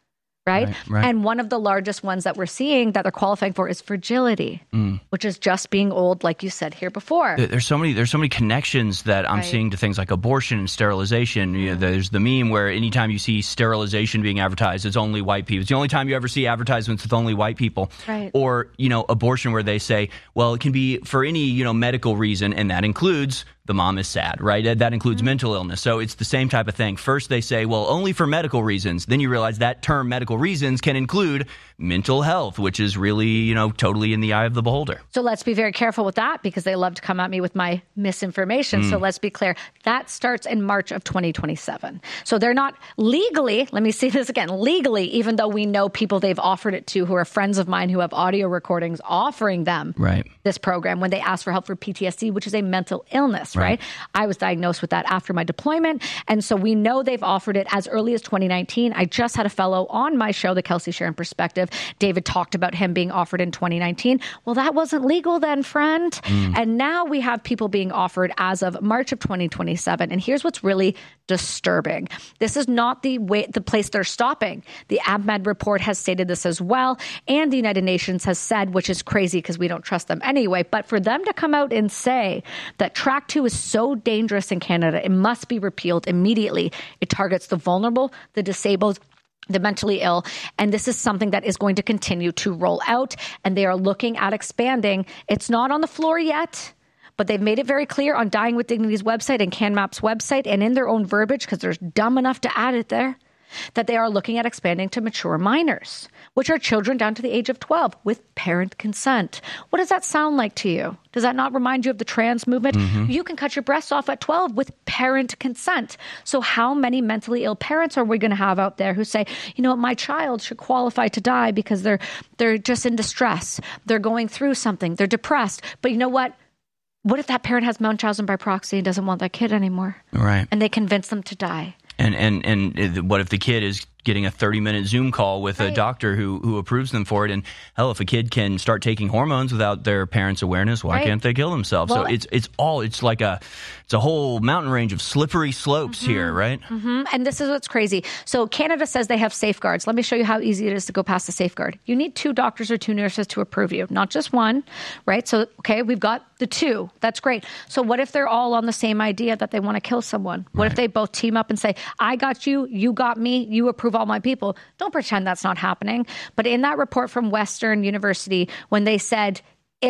Right? Right, right. And one of the largest ones that we're seeing that they're qualifying for is fragility, mm. which is just being old, like you said here before. There's so many there's so many connections that I'm right. seeing to things like abortion and sterilization. You know, there's the meme where anytime you see sterilization being advertised, it's only white people. It's the only time you ever see advertisements with only white people. Right. Or, you know, abortion where they say, well, it can be for any, you know, medical reason, and that includes the mom is sad, right? That includes mm-hmm. mental illness. So it's the same type of thing. First they say, well, only for medical reasons. Then you realize that term medical reasons can include mental health, which is really, you know, totally in the eye of the beholder. So let's be very careful with that because they love to come at me with my misinformation. Mm. So let's be clear. That starts in March of twenty twenty-seven. So they're not legally, let me say this again, legally, even though we know people they've offered it to who are friends of mine who have audio recordings offering them right. this program when they ask for help for P T S D, which is a mental illness, right? right? I was diagnosed with that after my deployment. And so we know they've offered it as early as twenty nineteen. I just had a fellow on my show, The Kelsey Sharon Perspective. David talked about him being offered in twenty nineteen. Well, that wasn't legal then, friend. Mm. And now we have people being offered as of March of twenty twenty-seven. And here's what's really disturbing. This is not the way, the place they're stopping. The AbMed report has stated this as well. And the United Nations has said, which is crazy because we don't trust them anyway, but for them to come out and say that Track two is so dangerous in Canada, it must be repealed immediately. It targets the vulnerable, the disabled, the mentally ill, and this is something that is going to continue to roll out, and they are looking at expanding. It's not on the floor yet, but they've made it very clear on Dying with Dignity's website and CanMap's website and in their own verbiage, because they're dumb enough to add it there, that they are looking at expanding to mature minors, which are children down to the age of twelve with parent consent. What does that sound like to you? Does that not remind you of the trans movement? Mm-hmm. You can cut your breasts off at twelve with parent consent. So how many mentally ill parents are we going to have out there who say, you know what, my child should qualify to die because they're they're just in distress. They're going through something. They're depressed. But you know what? What if that parent has Munchausen by proxy and doesn't want that kid anymore? Right. And they convince them to die. And and and what if the kid is getting a thirty-minute Zoom call with right. a doctor who who approves them for it? And hell, if a kid can start taking hormones without their parents' awareness, why right. can't they kill themselves? Well, so it's it's all it's like a it's a whole mountain range of slippery slopes mm-hmm, here, right? Mm-hmm. And this is what's crazy. So Canada says they have safeguards. Let me show you how easy it is to go past the safeguard. You need two doctors or two nurses to approve you, not just one, right? So okay, we've got the two. That's great. So what if they're all on the same idea that they want to kill someone? What right. if they both team up and say, I got you, you got me, you approve all my people? Don't pretend that's not happening. But in that report from Western University, when they said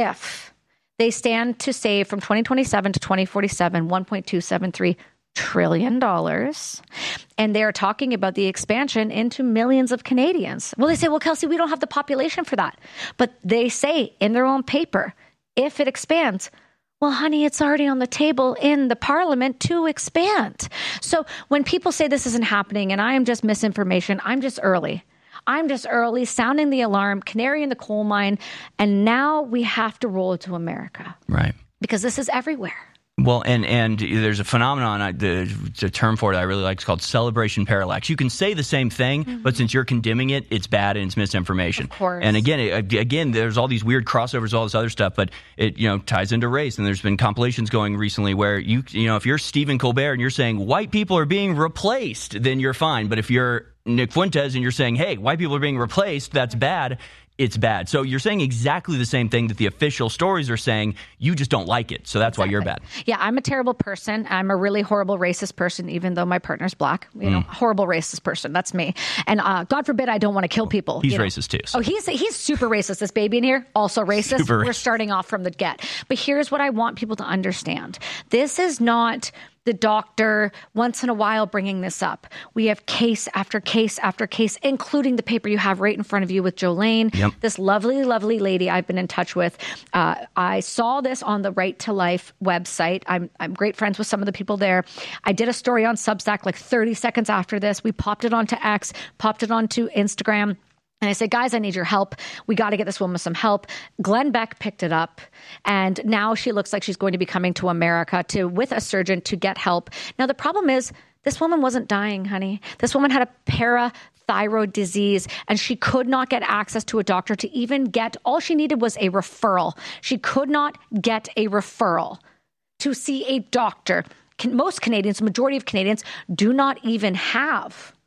if they stand to save from twenty twenty-seven to twenty forty-seven, one point two seven three trillion dollars, and they're talking about the expansion into millions of Canadians. Well, they say, well, Kelsey, we don't have the population for that. But they say in their own paper, if it expands, well, honey, it's already on the table in the parliament to expand. So when people say this isn't happening and I am just misinformation, I'm just early. I'm just early, sounding the alarm, canary in the coal mine, and now we have to roll it to America. Right. Because this is everywhere. Well, and, and there's a phenomenon, I, the, the term for it I really like, it's called celebration parallax. You can say the same thing, mm-hmm. but since you're condemning it, it's bad and it's misinformation. Of course. And again, it, again, there's all these weird crossovers, all this other stuff, but it, you know, ties into race. And there's been compilations going recently where you, you know, if you're Stephen Colbert and you're saying white people are being replaced, then you're fine. But if you're Nick Fuentes and you're saying, hey, white people are being replaced, that's bad. It's bad. So you're saying exactly the same thing that the official stories are saying. You just don't like it. So that's exactly. why you're bad. Yeah, I'm a terrible person. I'm a really horrible racist person, even though my partner's black. You know, mm. horrible racist person. That's me. And uh, God forbid I don't want to kill people. He's you know? racist too. So. Oh, he's he's super racist. This baby in here, also racist. Super We're racist. starting off from the get. But here's what I want people to understand. This is not the doctor once in a while bringing this up. We have case after case after case, including the paper you have right in front of you with Jolene, yep. this lovely, lovely lady I've been in touch with. Uh, I saw this on the Right to Life website. I'm, I'm great friends with some of the people there. I did a story on Substack like thirty seconds after this. We popped it onto X, popped it onto Instagram. And I said, guys, I need your help. We got to get this woman some help. Glenn Beck picked it up, and now she looks like she's going to be coming to America to with a surgeon to get help. Now, the problem is this woman wasn't dying, honey. This woman had a parathyroid disease, and she could not get access to a doctor to even get, all she needed was a referral. She could not get a referral to see a doctor. Can, most Canadians, the majority of Canadians, do not even have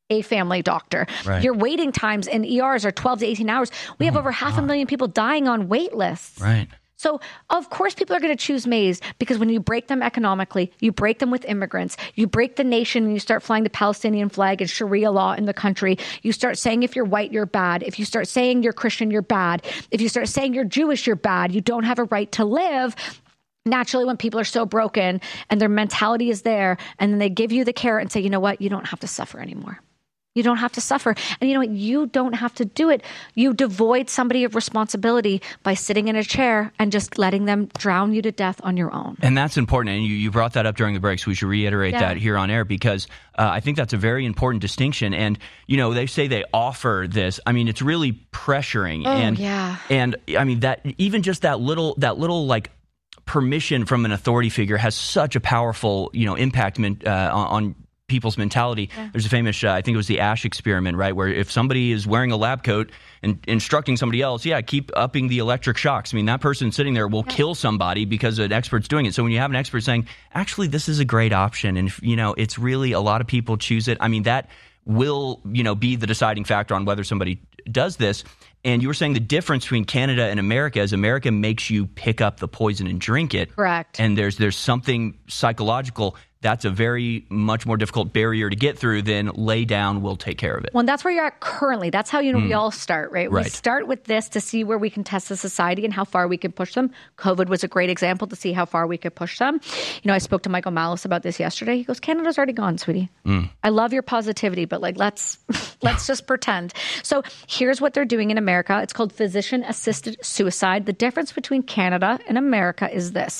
a family doctor. Right. Your waiting times in E Rs are twelve to eighteen hours. We have Oh over half God. a million people dying on wait lists. Right. So, of course, people are going to choose maize because when you break them economically, you break them with immigrants, you break the nation and you start flying the Palestinian flag and Sharia law in the country. You start saying if you're white, you're bad. If you start saying you're Christian, you're bad. If you start saying you're Jewish, you're bad. You don't have a right to live. Naturally, when people are so broken and their mentality is there, and then they give you the carrot and say, you know what, you don't have to suffer anymore. You don't have to suffer. And you know what? You don't have to do it. You devoid somebody of responsibility by sitting in a chair and just letting them drown you to death on your own. And that's important. And you, you brought that up during the break, so we should reiterate Yeah. that here on air because uh, I think that's a very important distinction. And, you know, they say they offer this. I mean, it's really pressuring. Oh, and, yeah. And, I mean, that even just that little, that little, like, permission from an authority figure has such a powerful, you know, impact uh, on, on people's mentality. Yeah. There's a famous, uh, I think it was the Ash experiment, right? Where if somebody is wearing a lab coat and instructing somebody else, yeah, keep upping the electric shocks. I mean, that person sitting there will yeah. kill somebody because an expert's doing it. So when you have an expert saying, actually, this is a great option, and, you know, it's really a lot of people choose it. I mean, that will, you know, be the deciding factor on whether somebody does this. And you were saying the difference between Canada and America is America makes you pick up the poison and drink it. Correct. And there's there's something psychological that's a very much more difficult barrier to get through than lay down, we'll take care of it. Well, that's where you're at currently. That's how, you know, mm. we all start, right? right? We start with this to see where we can test the society and how far we can push them. COVID was a great example to see how far we could push them. You know, I spoke to Michael Malice about this yesterday. He goes, Canada's already gone, sweetie. Mm. I love your positivity, but like, let's let's just pretend. So here's what they're doing in America. It's called physician-assisted suicide. The difference between Canada and America is this.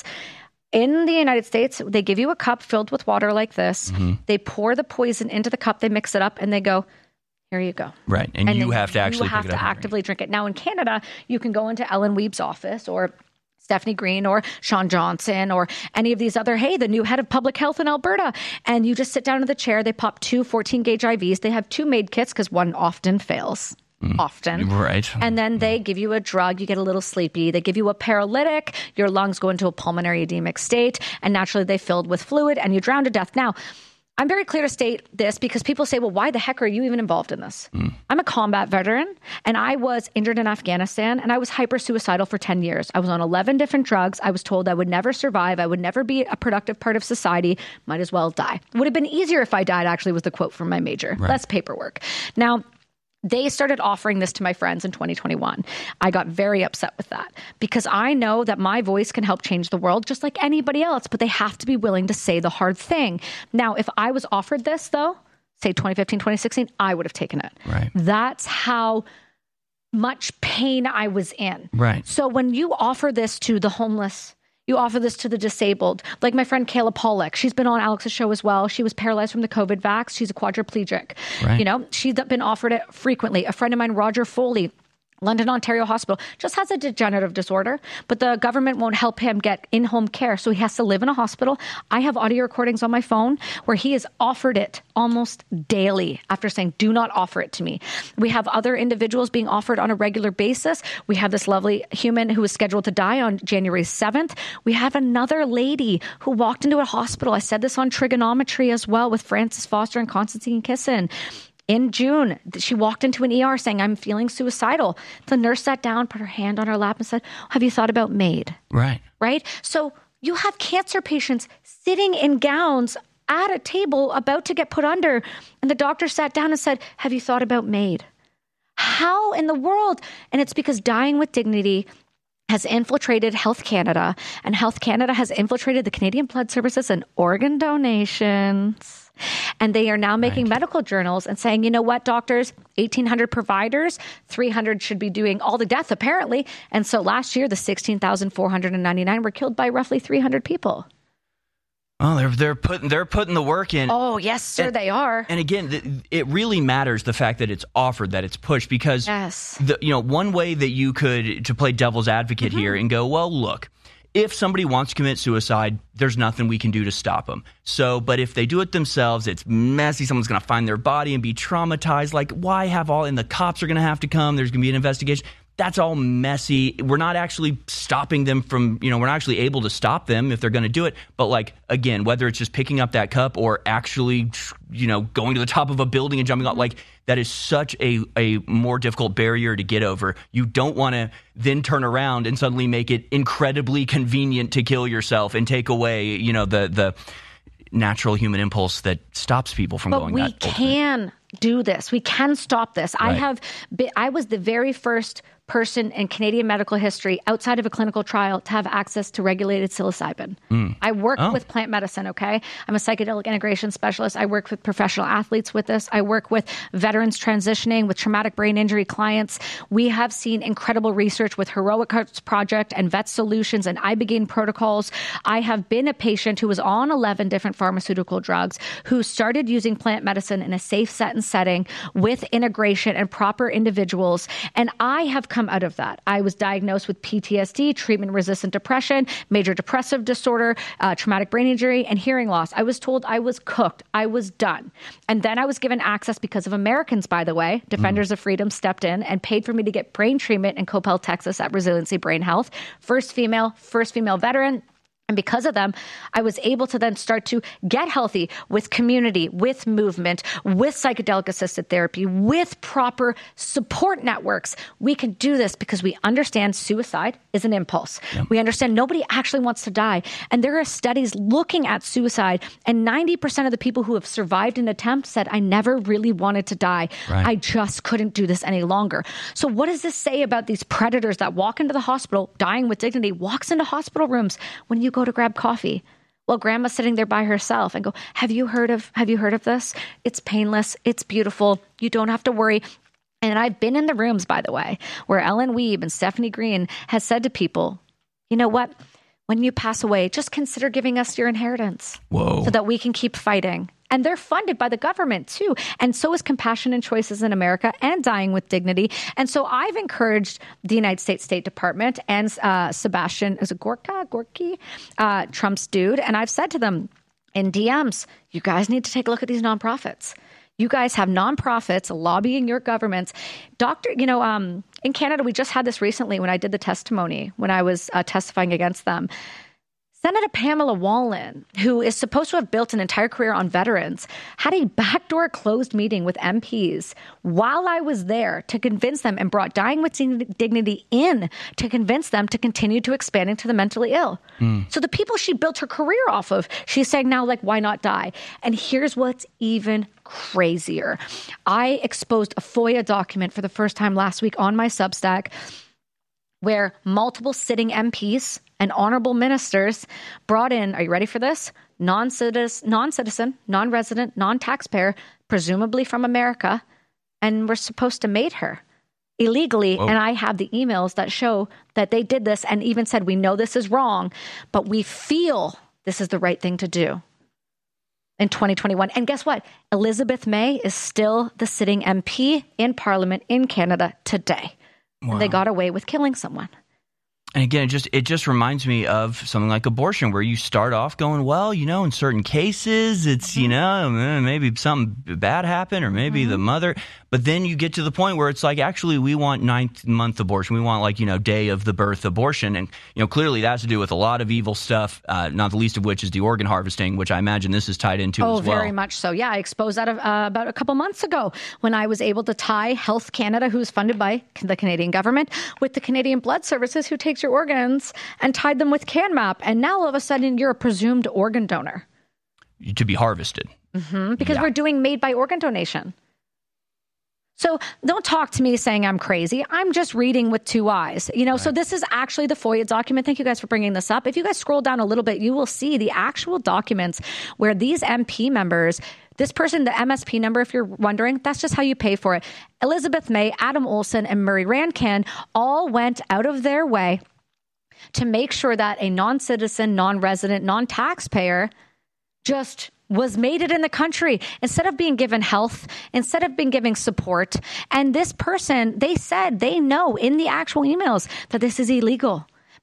In the United States, they give you a cup filled with water like this. Mm-hmm. They pour the poison into the cup. They mix it up and they go, here you go. Right. And, and you have to actually you have pick it to up actively drink it. Now in Canada, you can go into Ellen Weeb's office or Stephanie Green or Sean Johnson or any of these other, hey, the new head of public health in Alberta. And you just sit down in the chair. They pop two fourteen gauge I Vs. They have two made kits because one often fails. Mm. Often. Right. And then they give you a drug, you get a little sleepy. They give you a paralytic, your lungs go into a pulmonary edemic state, and naturally they filled with fluid and you drown to death. Now, I'm very clear to state this because people say, well, why the heck are you even involved in this? Mm. I'm a combat veteran and I was injured in Afghanistan and I was hyper-suicidal for ten years. I was on eleven different drugs. I was told I would never survive. I would never be a productive part of society. Might as well die. Would have been easier if I died, actually, was the quote from my major. Right. Less paperwork. Now, they started offering this to my friends in twenty twenty-one. I got very upset with that because I know that my voice can help change the world just like anybody else, but they have to be willing to say the hard thing. Now, if I was offered this, though, say twenty fifteen, twenty sixteen, I would have taken it. Right. That's how much pain I was in. Right. So when you offer this to the homeless, you offer this to the disabled. Like my friend Kayla Pollack, she's been on Alex's show as well. She was paralyzed from the COVID vax. She's a quadriplegic. Right. You know, she's been offered it frequently. A friend of mine, Roger Foley, London, Ontario Hospital, just has a degenerative disorder, but the government won't help him get in-home care, so he has to live in a hospital. I have audio recordings on my phone where he is offered it almost daily after saying, do not offer it to me. We have other individuals being offered on a regular basis. We have this lovely human who is scheduled to die on January seventh. We have another lady who walked into a hospital. I said this on Trigonometry as well with Francis Foster and Constantine Kissin. In June, she walked into an E R saying, I'm feeling suicidal. The nurse sat down, put her hand on her lap and said, have you thought about MAID? Right. Right? So you have cancer patients sitting in gowns at a table about to get put under. And the doctor sat down and said, have you thought about MAID? How in the world? And it's because Dying with Dignity has infiltrated Health Canada, and Health Canada has infiltrated the Canadian Blood Services and organ donations. And they are now making right. medical journals and saying, you know what, doctors, eighteen hundred providers, three hundred should be doing all the death, apparently. And so last year, the sixteen thousand four hundred ninety-nine were killed by roughly three hundred people. Oh, they're they're putting they're putting the work in. Oh, yes, sir, and, they are. And again, th- it really matters the fact that it's offered, that it's pushed, because yes. the, you know, one way that you could to play devil's advocate mm-hmm. here and go, well, look, if somebody wants to commit suicide, there's nothing we can do to stop them. So, but if they do it themselves, it's messy. Someone's going to find their body and be traumatized. Like, why have all? And the cops are going to have to come. There's going to be an investigation. that's all messy. We're not actually stopping them from, you know, we're not actually able to stop them if they're going to do it. But like, again, whether it's just picking up that cup or actually, you know, going to the top of a building and jumping off, like that is such a, a more difficult barrier to get over. You don't want to then turn around and suddenly make it incredibly convenient to kill yourself and take away, you know, the, the natural human impulse that stops people from but going we that ultimate. can do this. We can stop this. Right. I have been, I was the very first person in Canadian medical history outside of a clinical trial to have access to regulated psilocybin. Mm. I work oh. with plant medicine, okay? I'm a psychedelic integration specialist. I work with professional athletes with this. I work with veterans transitioning, with traumatic brain injury clients. We have seen incredible research with Heroic Hearts Project and Vet Solutions and Ibogaine protocols. I have been a patient who was on eleven different pharmaceutical drugs who started using plant medicine in a safe set and setting with integration and proper individuals. And I have come out of that. I was diagnosed with P T S D, treatment-resistant depression, major depressive disorder, uh, traumatic brain injury, and hearing loss. I was told I was cooked. I was done. And then I was given access because of Americans, by the way. Defenders mm. of Freedom stepped in and paid for me to get brain treatment in Coppell, Texas at Resiliency Brain Health. First female, first female veteran. And because of them, I was able to then start to get healthy with community, with movement, with psychedelic-assisted therapy, with proper support networks. We can do this because we understand suicide is an impulse. Yep. We understand nobody actually wants to die. And there are studies looking at suicide, and ninety percent of the people who have survived an attempt said, I never really wanted to die. Right. I just couldn't do this any longer. So what does this say about these predators that walk into the hospital, dying with dignity, walks into hospital rooms when you go to grab coffee? Well, grandma's sitting there by herself and go, have you heard of, have you heard of this? It's painless. It's beautiful. You don't have to worry. And I've been in the rooms, by the way, where Ellen Wiebe and Stephanie Green has said to people, you know what? When you pass away, just consider giving us your inheritance. Whoa. So that we can keep fighting. And they're funded by the government, too. And so is Compassion and Choices in America and Dying with Dignity. And so I've encouraged the United States State Department and uh, Sebastian, is it Gorka, Gorky, uh, Trump's dude. And I've said to them in D Ms, you guys need to take a look at these nonprofits. You guys have nonprofits lobbying your governments. Doctor, you know, um, in Canada, we just had this recently when I did the testimony, when I was uh, testifying against them. Senator Pamela Wallin, who is supposed to have built an entire career on veterans, had a backdoor closed meeting with M Ps while I was there to convince them, and brought Dying with Dignity in to convince them to continue to expand into the mentally ill. Mm. So the people she built her career off of, she's saying now, like, why not die? And here's what's even crazier. I exposed a FOIA document for the first time last week on my Substack where multiple sitting M Ps and honorable ministers brought in, are you ready for this? Non-citizen, non-citizen, non-resident, non-taxpayer, presumably from America, and were supposed to mate her illegally. Whoa. And I have the emails that show that they did this and even said, we know this is wrong, but we feel this is the right thing to do in twenty twenty-one. And guess what? Elizabeth May is still the sitting M P in Parliament in Canada today. Wow. And they got away with killing someone. And again, it just it just reminds me of something like abortion, where you start off going, well, you know, in certain cases, it's, mm-hmm. you know, maybe something bad happened, or maybe mm-hmm. the mother. But then you get to the point where it's like, actually, we want ninth month abortion. We want, like, you know, day of the birth abortion. And, you know, clearly that has to do with a lot of evil stuff, uh, not the least of which is the organ harvesting, which I imagine this is tied into oh, as well. Oh, very much so. Yeah, I exposed that uh, about a couple months ago when I was able to tie Health Canada, who's funded by the Canadian government, with the Canadian Blood Services, who takes your organs, and tied them with CanMap. And now all of a sudden you're a presumed organ donor. To be harvested. Mm-hmm, because yeah. we're doing made by organ donation. So don't talk to me saying I'm crazy. I'm just reading with two eyes. You know, right. So this is actually the FOIA document. Thank you guys for bringing this up. If you guys scroll down a little bit, you will see the actual documents where these M P members, this person, the M S P number, if you're wondering, that's just how you pay for it. Elizabeth May, Adam Olsen, and Murray Rankin all went out of their way to make sure that a non-citizen, non-resident, non-taxpayer just was mated in the country instead of being given health, instead of being given support. And this person, they said they know in the actual emails that this is illegal.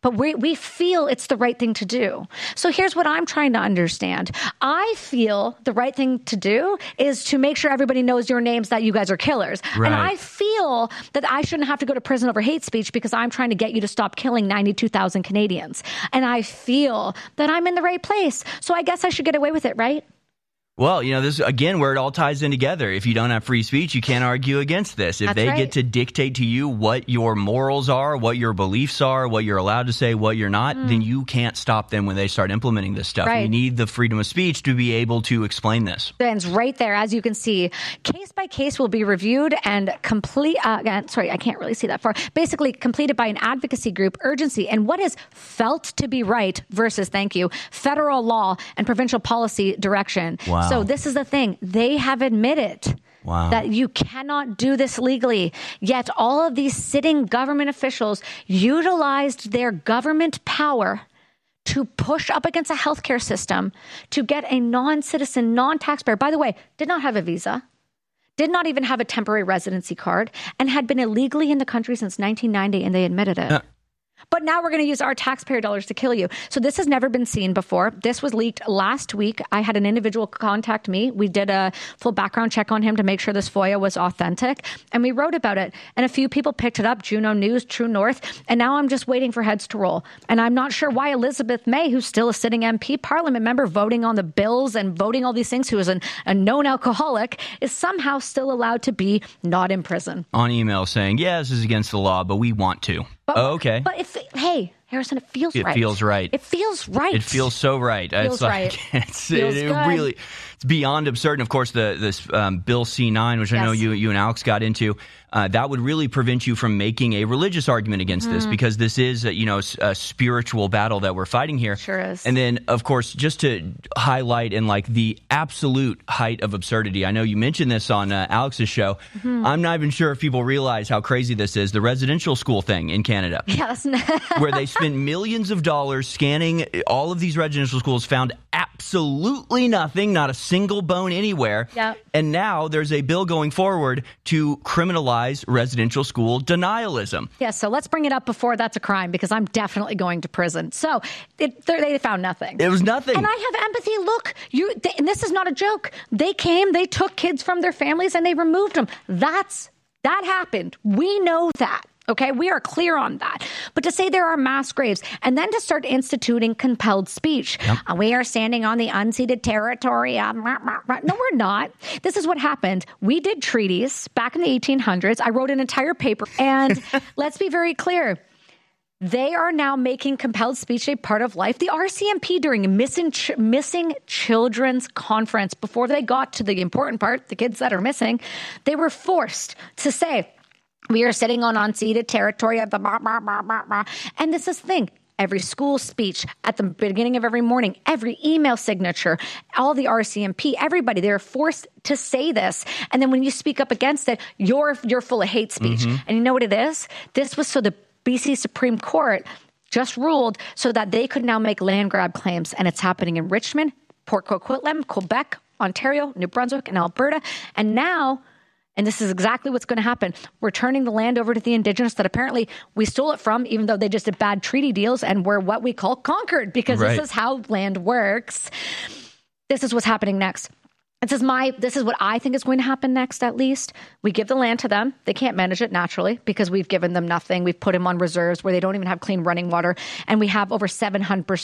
but we, we feel it's the right thing to do. So here's what I'm trying to understand. I feel the right thing to do is to make sure everybody knows your names, that you guys are killers. Right. And I feel that I shouldn't have to go to prison over hate speech because I'm trying to get you to stop killing ninety-two thousand Canadians. And I feel that I'm in the right place. So I guess I should get away with it, right? Well, you know, this is, again, where it all ties in together. If you don't have free speech, you can't argue against this. If That's they right. get to dictate to you what your morals are, what your beliefs are, what you're allowed to say, what you're not, mm. then you can't stop them when they start implementing this stuff. Right. We need the freedom of speech to be able to explain this. It's right there, as you can see. Case by case will be reviewed and complete. Uh, sorry, I can't really see that far. Basically, completed by an advocacy group, urgency, and what is felt to be right versus, thank you, federal law and provincial policy direction. Wow. So this is the thing. They have admitted wow. that you cannot do this legally. Yet all of these sitting government officials utilized their government power to push up against a healthcare system to get a non-citizen, non-taxpayer, by the way, did not have a visa, did not even have a temporary residency card, and had been illegally in the country since nineteen ninety, and they admitted it. Uh- But now we're going to use our taxpayer dollars to kill you. So this has never been seen before. This was leaked last week. I had an individual contact me. We did a full background check on him to make sure this F O I A was authentic. And we wrote about it. And a few people picked it up, Juno News, True North. And now I'm just waiting for heads to roll. And I'm not sure why Elizabeth May, who's still a sitting M P, Parliament member, voting on the bills and voting all these things, who is an, a known alcoholic, is somehow still allowed to be not in prison. On email saying, yeah, this is against the law, but we want to. But, oh, okay. But if, hey, Harrison, it feels it right. It feels right. It feels right. It feels so right. Feels it's like, right. It's, feels it, it good. really, it's beyond absurd. And of course, the this um, Bill C nine, which yes. I know you you and Alex got into, uh, that would really prevent you from making a religious argument against mm-hmm. this, because this is a, you know a spiritual battle that we're fighting here. Sure is. And then, of course, just to highlight in like the absolute height of absurdity, I know you mentioned this on uh, Alex's show. Mm-hmm. I'm not even sure if people realize how crazy this is. The residential school thing in Canada. Yes. Where they spent millions of dollars scanning all of these residential schools, found absolutely nothing, not a single bone anywhere. Yep. And now there's a bill going forward to criminalize residential school denialism. Yeah, so let's bring it up before that's a crime, because I'm definitely going to prison. So it, they found nothing. It was nothing. And I have empathy. Look, you, they, and this is not a joke. They came, they took kids from their families, and they removed them. That's that happened. We know that. Okay, we are clear on that. But to say there are mass graves and then to start instituting compelled speech. Yep. Uh, we are standing on the unceded territory. Uh, rah, rah, rah. No, we're not. This is what happened. We did treaties back in the eighteen hundreds. I wrote an entire paper. And let's be very clear. They are now making compelled speech a part of life. The R C M P, during missing, ch- missing children's conference, before they got to the important part, the kids that are missing, they were forced to say, we are sitting on unceded territory of the blah, blah, blah, blah, blah. And this is the thing. Every school speech at the beginning of every morning, every email signature, all the R C M P, everybody, they're forced to say this. And then when you speak up against it, you're you're full of hate speech. Mm-hmm. And you know what it is? This was so the B C Supreme Court just ruled so that they could now make land grab claims. And it's happening in Richmond, Port Coquitlam, Quebec, Ontario, New Brunswick, and Alberta. And now... And this is exactly what's going to happen. We're turning the land over to the Indigenous that apparently we stole it from, even though they just did bad treaty deals, and we're what we call conquered, because right. This is how land works. This is what's happening next. This is my, this is what I think is going to happen next, at least. We give the land to them. They can't manage it naturally because we've given them nothing. We've put them on reserves where they don't even have clean running water. And we have over seven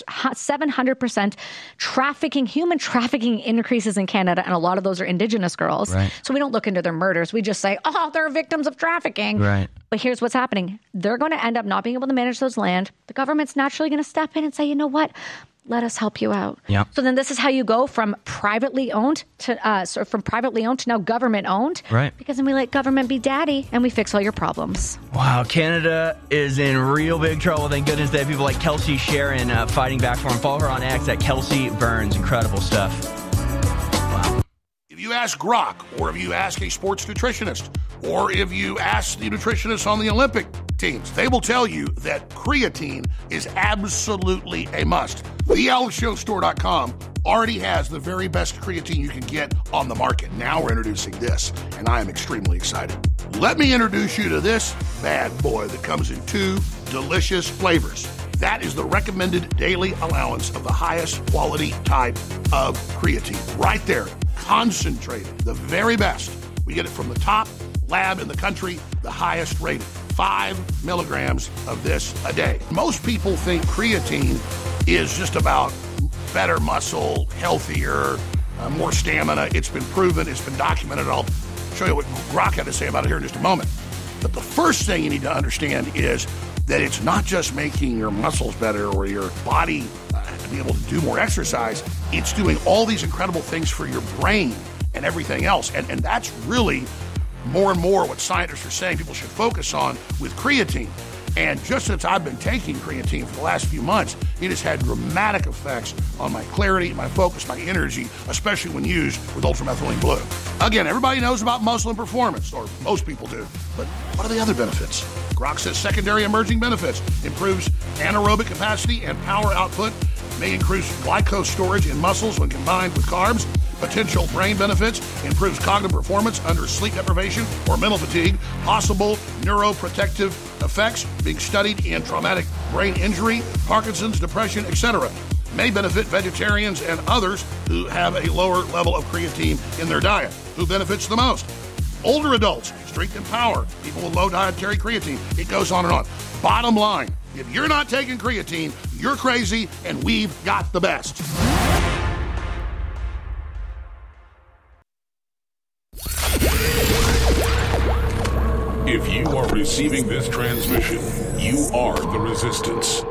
hundred percent trafficking, human trafficking increases in Canada. And a lot of those are Indigenous girls. Right. So we don't look into their murders. We just say, oh, they're victims of trafficking. Right. But here's what's happening. They're going to end up not being able to manage those land. The government's naturally going to step in and say, you know what? Let us help you out. Yep. So then this is how you go from privately owned to uh, so from privately owned to now government owned. Right. Because then we let government be daddy and we fix all your problems. Wow, Canada is in real big trouble. Thank goodness they have people like Kelsey Sharon uh, fighting back for him. Follow her on X at Kelsey Burns. Incredible stuff. Wow. If you ask Grok, or if you ask a sports nutritionist, or if you ask the nutritionists on the Olympic teams, they will tell you that creatine is absolutely a must. the alex show store dot com already has the very best creatine you can get on the market. Now we're introducing this, and I am extremely excited. Let me introduce you to this bad boy that comes in two delicious flavors. That is the recommended daily allowance of the highest quality type of creatine. Right there, concentrated, the very best. We get it from the top lab in the country, the highest rated. Five milligrams of this a day. Most people think creatine is just about better muscle, healthier, uh, more stamina. It's been proven, it's been documented. I'll show you what Grok had to say about it here in just a moment. But the first thing you need to understand is that it's not just making your muscles better or your body uh, be able to do more exercise. It's doing all these incredible things for your brain and everything else. And, and that's really more and more what scientists are saying people should focus on with creatine. And just since I've been taking creatine for the last few months, it has had dramatic effects on my clarity, my focus, my energy, especially when used with ultramethylene blue. Again, everybody knows about muscle and performance, or most people do, but what are the other benefits? Grok says secondary emerging benefits: improves anaerobic capacity and power output, may increase glycose storage in muscles when combined with carbs. Potential brain benefits: improves cognitive performance under sleep deprivation or mental fatigue. Possible neuroprotective effects being studied in traumatic brain injury, Parkinson's, depression, et cetera. May benefit vegetarians and others who have a lower level of creatine in their diet. Who benefits the most? Older adults, strength and power, people with low dietary creatine. It goes on and on. Bottom line, if you're not taking creatine, you're crazy, and we've got the best. If you are receiving this transmission, you are the resistance.